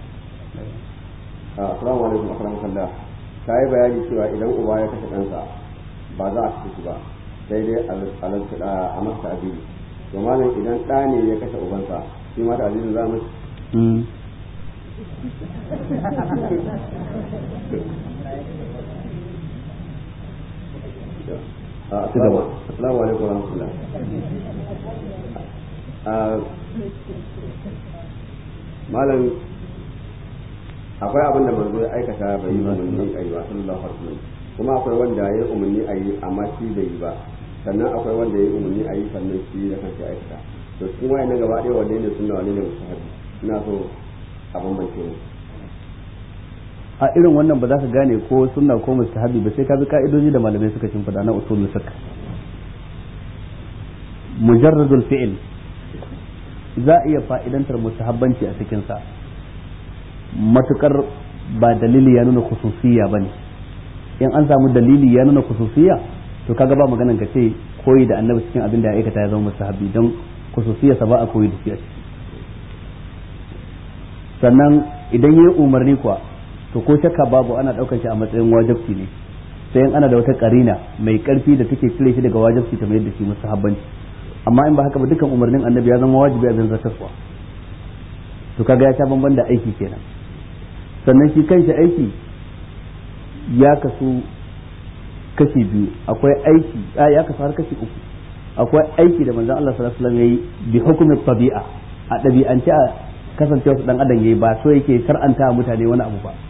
Assalamu alaikum warahmatullah. Kai bayani cewa idan uba ya kashe ɗansa ba za a kashe shi ba, sai dai a masa abiri. To malam, idan ɗa ne ya kashe ubansa, shi ma da azirin za mu Assalamu alaikum warahmatullah. Malam, akwai abin da manzo ya aikata bai yi umarni a yi ba sallallahu alaihi wasallam, kuma akwai wanda ya yi umarni a yi amma shi bai yi ba, sannan akwai wanda ya yi umarni a yi sannan shi da kansa ya aikata. To cikin wayannan gaba ɗaya wanne ne sunna wanne ne mustahabi? Ina so a bambance mu. A irin wannan ba za ka gane ko sunna ko mustahabi ba sai ka bi ka'idoji da malamai suka shimfida na usulul fiqh. Mujarradul fi'l za a iya fa'idantar mustahabbanci a cikin sa matukar ba dalili ya nuna khususiyya bane. In an samu dalili ya nuna khususiyya to kaga ba maganan ka ce koyi da annabi cikin abin da ya aikata ya zama mustahabbi don khususiyarsa ba a koyi da shi a ciki. Sannan idan yayi umarni kuwa to ko shakka babu ana daukar shi a matsayin wajibi ne, sai in ana da wata karina mai karfi da take cire shi daga wajibi ta mai da shi mustahabbanci. Amma in ba haka ba dukan umarnin annabi ya zama wajibi a bin zakaswa, to kaga ya ta bamban da aiki kenan. Sannan shi kanshi aiki ya kasu kashi biyu, akwai aiki ya kasu har kashi uku. Akwai aiki da manzon Allah sallallahu alaihi wasallam yayi bi hukmi tabi'a, a dabi'ance a kasancewa su dan adam yayi, ba so yake shar'anta mutane wani abu ba.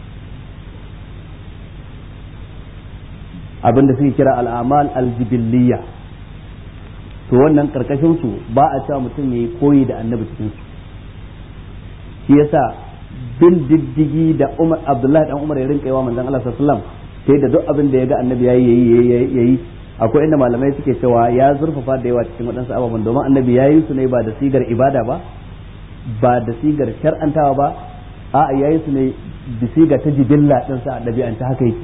Abinda suke kira al'amal aljibilliya, to wannan karkashin su ba a cewa mutum yayi koyi da annabi cikin su. Shi yasa bin diddigi da Umar Abdullahi dan Umar ya rinka yawa manzon Allah sallallahu alaihi wasallam, sai da duk abin da ya ga annabi yayi akwai inda malamai suke cewa ya zurfafa da yawa cikin waɗansu ababen, domin annabi yayi su ne ba da sigar ibada ba da sigar shar'antawa ba, a'a yayi su ne da sigar ta jibilla din sa annabi an ta haka yake.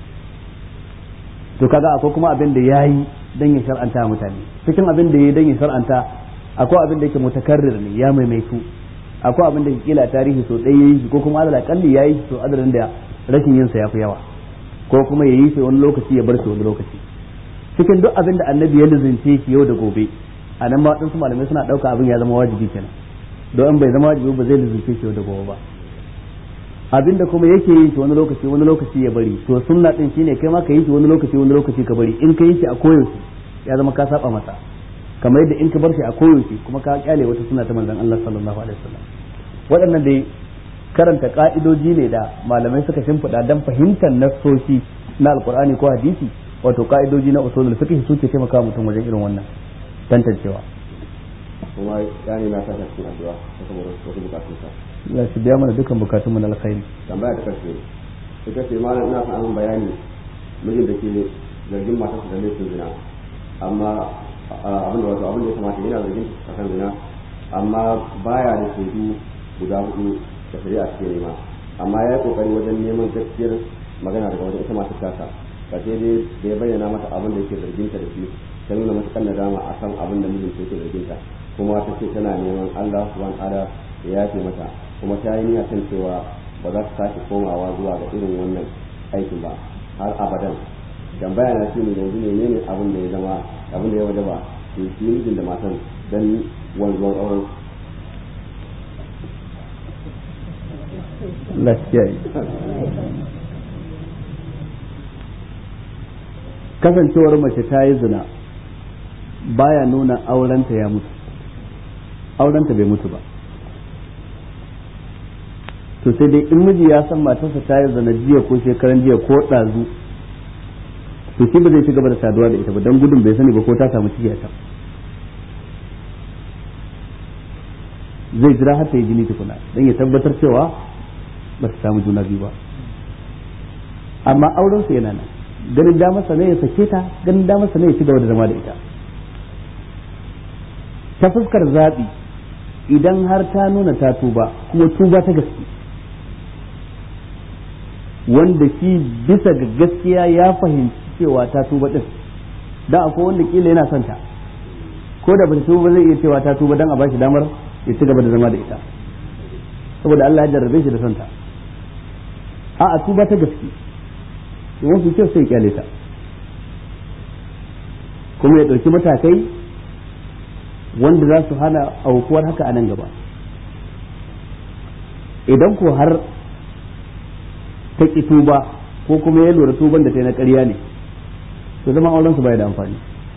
To kaga akwai kuma abin da yayi dan ya shar'anta mutane, cikin abin da yayi dan ya shar'anta akwai abin da yake mutakarrir ne, ya maimaitu. Akwai abin da kila tarihi so ɗaya yayi ko kuma alal kalli yayi so adadin da rashin yin sa yafi yawa, ko kuma yayi shi wani lokaci ya bar shi wani lokaci. Cikin duk abin da annabi ya lizince shi yau da gobe, a nan ma wadansu malamai suna ɗauka abin ya zama wajibi kenan, don in bai zama wajibi ba zai lizince shi yau da gobe ba. Abin da kuma yake yin shi wani lokaci ya bari, to sunna din shine kai ma ka yi shi wani lokaci ka bari. In ka yi shi a koyaushe ya zama ka saba masa, kamar yadda in ka bar shi a koyaushe kuma ka kyale wata sunna ta manzon Allah sallallahu alaihi wasallam. Waɗannan dai karanta ka'idoji ne da malamai suka shimfiɗa don fahimtar nassoshi na alkur'ani ko hadisi, wato ka'idoji na usulul fiqh suke taimaka mutum wajen irin wannan tantancewa. Kuma yani na saka cikin addu'a saboda wasu bukatun sa. Allah shi biya mana dukkan bukatun mu na alkhairi. Tambaya ta karshe, ita ce malam ina son bayani mijin da ke zargin matarsa da laifin zina, amma abin da ya kamata yana zargin akan zina, amma baya da shaidu guda hudu da shari'a ce nema, amma ya yi kokari wajen neman gaskiyar magana daga wajen ita masu tasa, ba sai dai da ya bayyana mata abin da yake zarginta da shi, ta nuna mata kan nadama a kan abin da mijinta yake zarginta, kuma ta ce tana neman Allah subhanahu wa ta'ala ya yafe mata, kuma ta yi niyya kan cewa ba za ta sake komawa zuwa ga irin wannan aikin ba har abadan. Tambaya na shi ne yanzu ne abin da ya zama abin da ya wajaba ke shi mijin da matan dan wanzuwar auren. Kasancewar mace ta yi zina baya nuna aurenta ya mutu, aurenta bai mutu ba. To sai dai in miji ya san matarsa ta yi zina jiya ko shekaran jiya ko ɗazu, to shi ba zai ci gaba da saduwa da ita ba don gudun bai sani ba ko ta samu ciki a ta. Zai jira har ta yi jini tukuna don ya tabbatar cewa ba ta samu juna biyu ba. Amma auren su yana nan, ganin damarsa ne ya sake ta, ganin damarsa ne ya ci gaba da zama da ita. Ta fuskar zaɓi, idan har ta nuna ta tuba kuma tuba ta gaske, wanda shi bisa ga gaskiya ya fahimci cewa ta tuba din, dan akwai wanda kila yana son ta, ko da bata tuba zai iya cewa ta tuba dan a bashi damar ya ci gaba da zama da ita, saboda Allah ya jarrabe shi da son ta. A tuba ta gaske, wasu kyau sai kyale ta, kuma ya ɗauki matakai wanda za su hana aukuwar haka a nan gaba. Idan ko har ta ƙi tuba ko kuma ya lura tuban da ta yi na ƙarya ne, to zama auren su bai da amfani.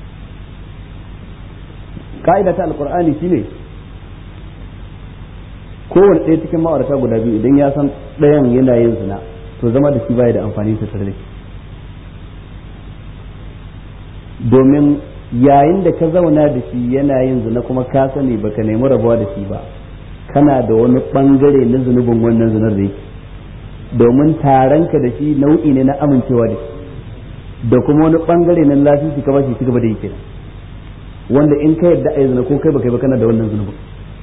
Ka'ida ta alƙur'ani shine kowane ɗaya cikin ma'aurata guda biyu idan ya san ɗayan yana yin zina, to zama da shi bai da amfani ta tare da shi. Domin yayin da ka zauna da shi yana yin zina kuma ka sani baka nemi rabuwa da shi ba, kana da wani bangare na zunubin wannan zinar da yake, domin taranka da shi nau'i ne na amincewa da shi, da kuma wani bangare na lafiya ka bashi ci gaba da yake, wanda in ka yadda a zina ko kai baka yi ba kana da wannan zunubin.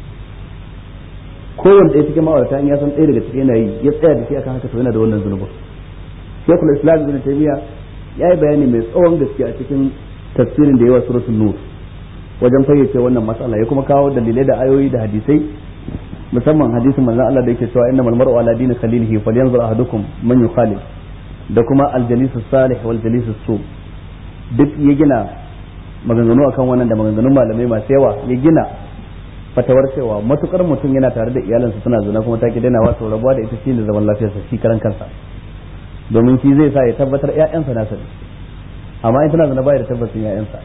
Kowanne ɗaya cikin ma'aurata in ya san ɗaya daga cikin yana yi ya tsaya da shi akan haka to yana da wannan zunubin. Shekul Islam Ibn Taymiyyah ya yi bayani mai tsawon gaske a cikin tafsirin da yawa suratul nur wajen fayyace wannan matsala ya kuma kawo dalilai da ayoyi da hadisai musamman hadisin manzon Allah da yake cewa innamal mar'u ala dini khalilihi falyanzur ahadukum man yukhalil da kuma aljalisus salih wal jalisus su duk ya gina maganganu akan wannan da maganganun malamai masu yawa ya gina fatawar cewa matukar mutum yana tare da iyalansa suna zina kuma ta ki daina wato rabuwa da ita shine zaman lafiyarsa shi karan kansa domin shi zai sa ya tabbatar ƴaƴansa na sani amma in tana zina baya da tabbacin ƴaƴansa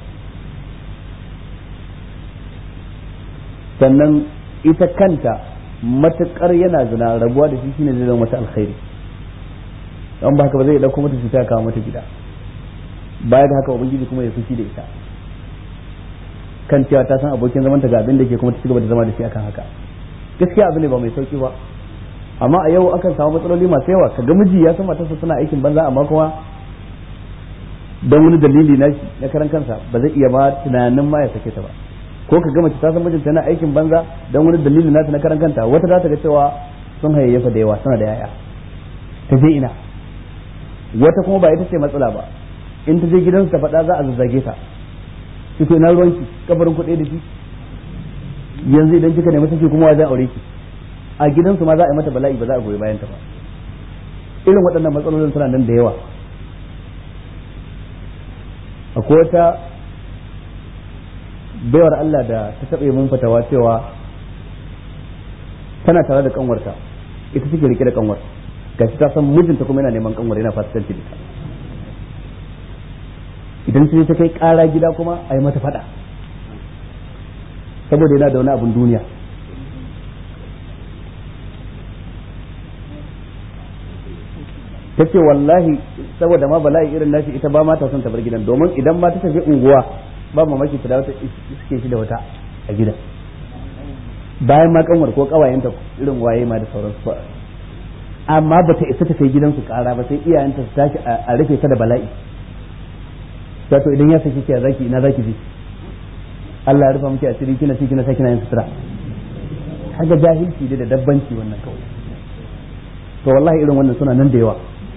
sannan ita kanta matukar yana zina rabuwa da shi shine zai zama mata alkhairi don ba haka ba zai dauko mata cuta ya kawo mata gida baya da haka ubangiji kuma ya fushi da ita kan cewa ta san abokin zaman ta ga abin da ke kuma ta cigaba da zama da shi akan haka gaskiya abu ne ba mai sauki ba amma a yau akan samu matsaloli masu yawa kaga miji ya san matarsa suna aikin banza amma kuma don wani dalili na shi na karan kansa ba zai iya ma tunanin ma ya sake ta ba ko ka gama ta san mijinta yana aikin banza don wani dalili nata na karan kanta wata za ta ga cewa sun hayayyafa da yawa suna da yaya ta je ina wata kuma ba ita ce matsala ba in ta je gidansu ta faɗa za a zazzage ta kike na ruwanki kabarin kuɗi da shi yanzu idan kika nemi sake kuma wajen aure ki a gidansu ma za a yi mata bala'i ba za a goyi bayan ta ba irin waɗannan matsalolin suna nan da yawa akwai wata baiwar Allah da ta taɓa mun fatawa cewa tana tare da kanwarta ita take rike da kanwar gashi ta san mijinta kuma yana neman kanwar yana fasikanci da ita idan sai ta kai ƙara gida kuma a yi mata faɗa saboda yana da wani abun duniya ta ce wallahi saboda ma bala'i irin nashi ita ba ma ta son ta bar gidan domin idan ma ta tafi unguwa ba mamaki ta dawo ta iske shi da wata a gidan bayan ma kanwar ko kawayenta irin waye ma da sauransu ba amma ba ta isa ta kai gidansu ƙara ba sai iyayenta su tashi a rufe ta da bala'i wato idan ya saki ki zaki ina zaki ji Allah ya rufa miki asiri kina sai kina yin sutura kaga jahilci da dabbanci wannan kawai to wallahi irin wannan suna nan da yawa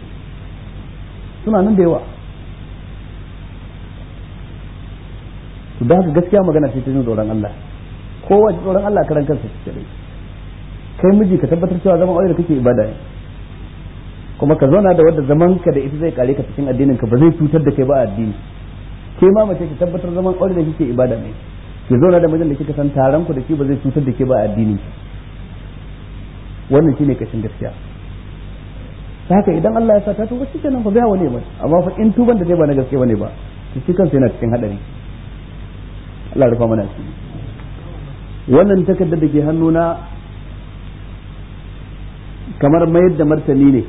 to da haka gaskiya magana ce ta jin tsoron Allah kowa ji tsoron Allah karan kansa ce dai kai miji ka tabbatar cewa zaman aure da kake ibada ne kuma ka zauna da wadda zaman ka da ita zai kare ka cikin addinin ka ba zai cutar da kai ba a addini ke ma mace ki tabbatar zaman aure da kike ibada ne ki zauna da mijin da kika san taron ku da ke ba zai cutar da ke ba a addini wannan shine kashin gaskiya haka idan Allah ya sa ta tuba shikenan fa biya wani mai amma fa in tuban da dai ba na gaske bane ba to shi kansa yana cikin hadari Allah rufa mana shi wannan takaddar da ke hannuna kamar mayar da martani ne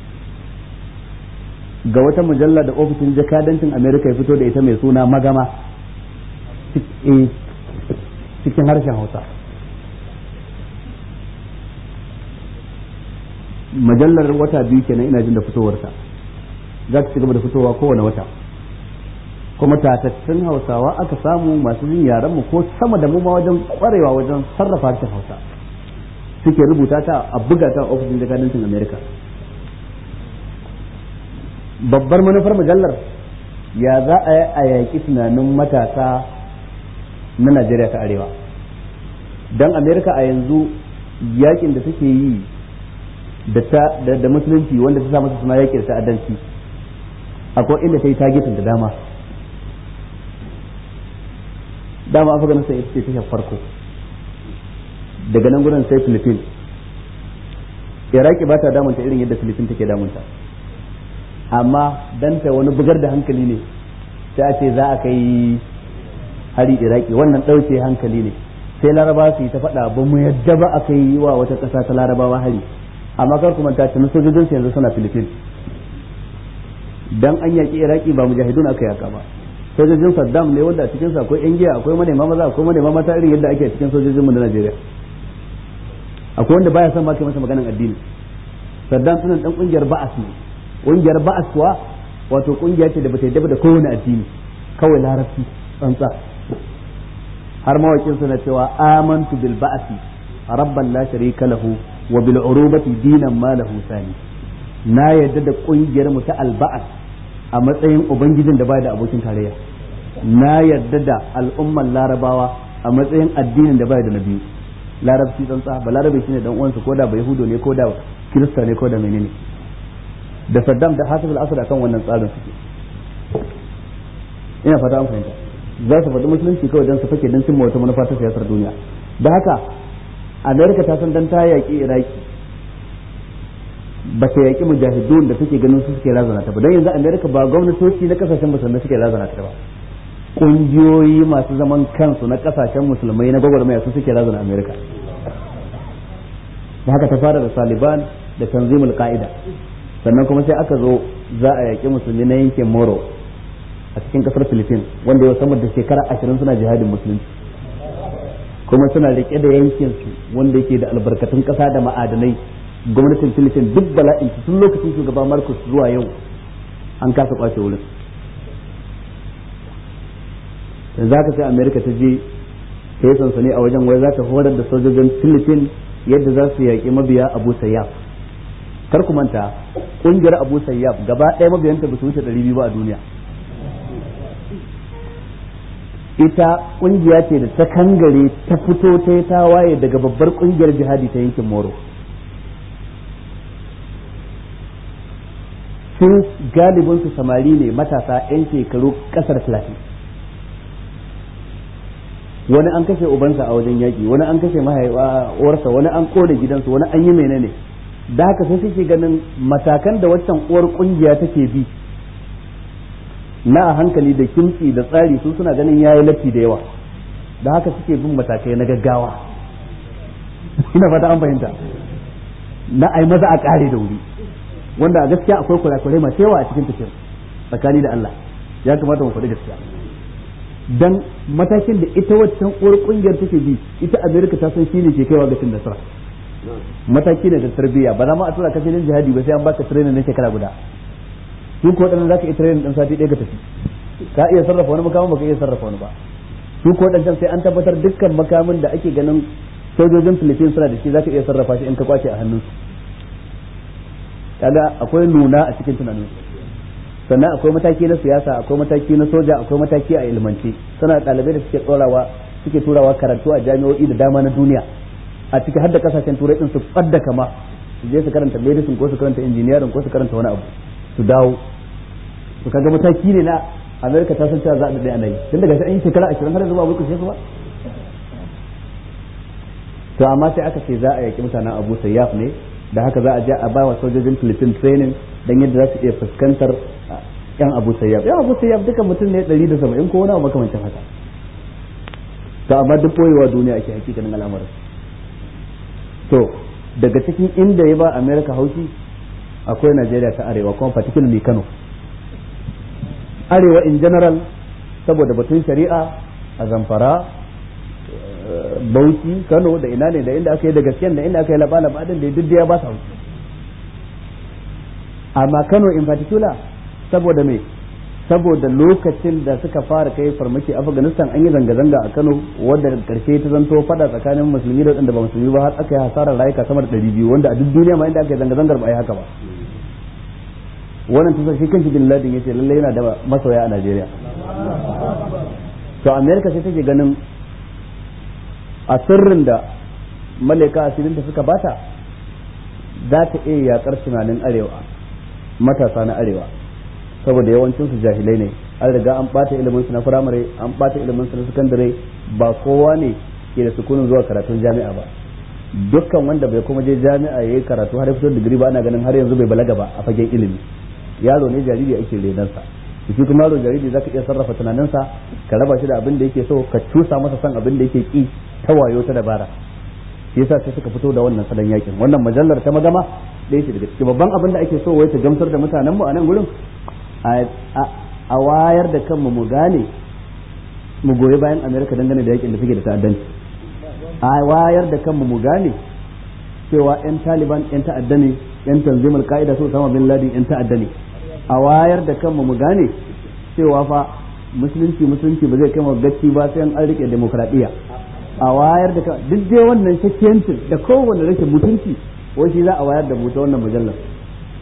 ga wata mujalla da ofishin jakadancin Amerika ya fito da ita mai suna Magama cikin harshen Hausa. Majallar wata biyu kenan ina jin da fitowarta za ta ci gaba da fitowa kowane wata kuma tatattun Hausawa aka samu masu jin yaran mu ko sama da mu ma wajen kwarewa wajen sarrafa harshen Hausa suke rubuta ta a buga ta a ofishin jakadancin Amerika. Babbar manufar mujallar ya za a yi a yaƙi tunanin matasa na Najeriya ta Arewa don Amerika a yanzu yakin da take yi da musulunci wanda ta sa masa suna yaƙi da ta'addanci akwai inda ta yi targetin da dama Afghanistan ita ce tashar farko daga nan gudun sai Philippines Iraki ba ta damunta irin yadda Philippines take damunta amma dan ta wani bugar da hankali ne sai a ce za a kai hari Iraki wannan ɗauke hankali ne sai Laraba su yi ta faɗa ba mu yadda ba a kai wa wata ƙasa ta Larabawa hari amma kar kuma ta ce sojojin su yanzu suna Philippines dan an yaƙi Iraki ba mujahidun aka yaka ba sojojin Saddam ne wanda a cikin sa akwai yan giya akwai manema maza akwai manema mata irin yadda ake a cikin sojojin mu na Najeriya akwai wanda baya son ma kai masa maganan addini Saddam sunan dan kungiyar Ba'as ne kungiyar Ba'as kuwa wato kungiya ce da bata yadda da kowane addini kawai larabci tsantsa har mawakin na cewa amantu bil ba'si rabban la sharika lahu wa bil urubati dinan ma lahu sani na yadda da kungiyar mu ta al ba'as a matsayin ubangijin da baya da abokin tarayya na yarda da al'umman larabawa a matsayin addinin da bai da na biyu larabci tsantsa ba larabe shine dan uwansa ko da ba yahudo ne ko da kirista ne ko da menene da Saddam da Hasif al-Asad akan wannan tsarin suke ina fata an fahimta za su faɗi musulunci kawai don su fake don cimma wata manufa ta siyasar duniya da haka Amerika ta san dan ta yaƙi Iraki ba ta yaƙi mujahidun da take ganin su suke razana ta ba don yanzu Amerika ba gwamnatoci na kasashen musulmai suke razana ta ba kungiyoyi masu zaman kansu na kasashen musulmai na gwagwarmaya su suke razana Amerika da haka ta fara da Taliban da tanzimul Qa'ida sannan kuma sai aka zo za a yaƙi musulmi na yankin Moro a cikin kasar Philippines wanda yau sama da shekara 20 suna jihadin musulunci kuma suna rike da yankin su wanda yake da albarkatun kasa da ma'adanai gwamnatin Philippines duk bala'in tun lokacin shugaba Marcos zuwa yau an kasa kwace wurin za ka sai Amerika ta je ta yi sansani a wajen wai za ta horar da sojojin Philippines yadda za su yaƙi mabiya Abu Sayyaf kar ku manta ƙungiyar Abu Sayyaf gaba ɗaya mabiyanta ba su wuce 200 ba a duniya ita ƙungiya ce da ta kangare ta fito ta yi tawaye daga babbar ƙungiyar jihadi ta yankin Moro sun galibinsu samari ne matasa 'yan shekaru ƙasar 30 wani an kashe ubansa a wajen yaƙi wani an kashe mahaifarsa wani an kone gidansu wani an yi menene da haka sai suke ganin matakan da waccan uwar ƙungiya take bi na a hankali da kimtsi da tsari su suna ganin yayi latti da yawa da haka suke bin matakai na gaggawa ina fata an fahimta na ai maza a kare da wuri wanda a gaskiya akwai kurakurai masu yawa a cikin tafiyar tsakani da Allah ya kamata mu faɗi gaskiya dan matakin da ita waccan uwar kungiyar take bi ita America ta san shine ke kaiwa ga cin nasara mataki ne da tarbiyya ba za ma a tura ka filin jihadi ba sai an baka training na shekara guda su ko dan zaka yi training dan sati ɗaya ka tafi ka iya sarrafa wani makamin baka iya sarrafa wani ba su ko dan sai an tabbatar dukkan makamin da ake ganin sojojin Philippines suna da shi zaka iya sarrafa shi in ka kwace a hannunsu kaga akwai nuna a cikin tunanin sannan akwai mataki na siyasa akwai mataki na soja akwai mataki a ilmance suna ɗalibai da suke turawa karatu a jami'o'i da dama na duniya a ciki har da kasashen turai din su fadda kama su je su karanta medicine ko su karanta engineering ko su karanta wani abu su dawo to kaga mataki ne na America ta san cewa za a dade ana yi tun daga sai an yi shekara 20 har yanzu ba ku su ba to amma sai aka ce za a yaki mutanen Abu Sayyaf ne da haka za a je a bawa sojojin Philippines training dan yadda za su iya fuskantar yan Abu Sayyaf duka mutum ne 170 ko wani abu makamancin haka to amma duk boyewa duniya ake hakikanin al'amarin to daga cikin inda ya ba America haushi akwai Najeriya ta arewa kuma particularly Kano arewa in general saboda batun shari'a a Zamfara Bauchi Kano da ina ne da inda aka yi da gaskiyan da inda aka yi laba din da duk ya ba su haushi amma Kano in particular saboda me saboda lokacin da suka fara kai farmaki Afghanistan an yi zanga-zanga a Kano wadda karshe ta zanto fada tsakanin musulmi da wanda ba musulmi ba har aka yi hasarar rayuka sama da 200 wanda a duk duniya ma inda aka yi zanga-zangar ba a yi haka ba wannan tusa shi kanshi bin Laden yace lalle yana da masoya a Najeriya to America sai take ganin a sirrin da malaika asirin da suka bata za ta iya yakar tunanin arewa matasa na arewa saboda yawancin su jahilai ne an riga an bata ilimin su na firamare an bata ilimin su na sakandare ba kowa ne ke da sukunin zuwa karatun jami'a ba dukkan wanda bai kuma je jami'a yayi karatu har fito digiri ba ana ganin har yanzu bai balaga ba a fagen ilimi yaro ne jariri ake renan sa shi kuma yaro jariri zaka iya sarrafa tunanin sa ka raba shi da abin da yake so ka cusa masa san abin da yake ki ta wayo ta dabara shi yasa sai suka fito da wannan salon yakin wannan majallar ta magama da yake daga cikin babban abin da ake so wai ta gamsar da mutanen mu a nan gurin a wayar da kanmu mu gane mu goyi bayan Amerika dangane da yakin da suke da ta'addanci a wayar da kanmu mu gane cewa yan Taliban yan ta'adda ne yan tanzimul Qaida su Osama bin Laden yan ta'adda ne a wayar da kanmu mu gane cewa fa musulunci ba zai kai mu gaci ba sai an rike demokradiyya a wayar da duk dai wannan shakkiyancin da kowanne rashin mutunci wai shi za a wayar da mu ta wannan mujallar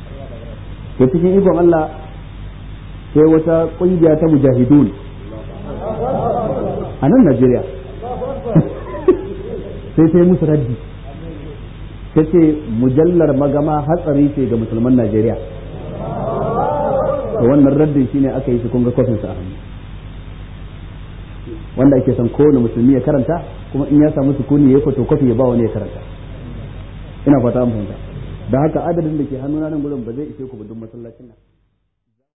to cikin ikon Allah sai wata kungiya ta mujahidun a nan Najeriya sai ta yi musu raddi ta ce mujallar magama hatsari ce ga musulman Najeriya. to wannan raddin shine aka yi shi kun ga kofin sa a hannu wanda ake son kowane musulmi ya karanta kuma in ya samu sukuni ya yi photocopy ya ba wani ya karanta. ina fata an fahimta da haka adadin da ke hannuna nan gurin ba zai ishe ku ba duk masallacin nan.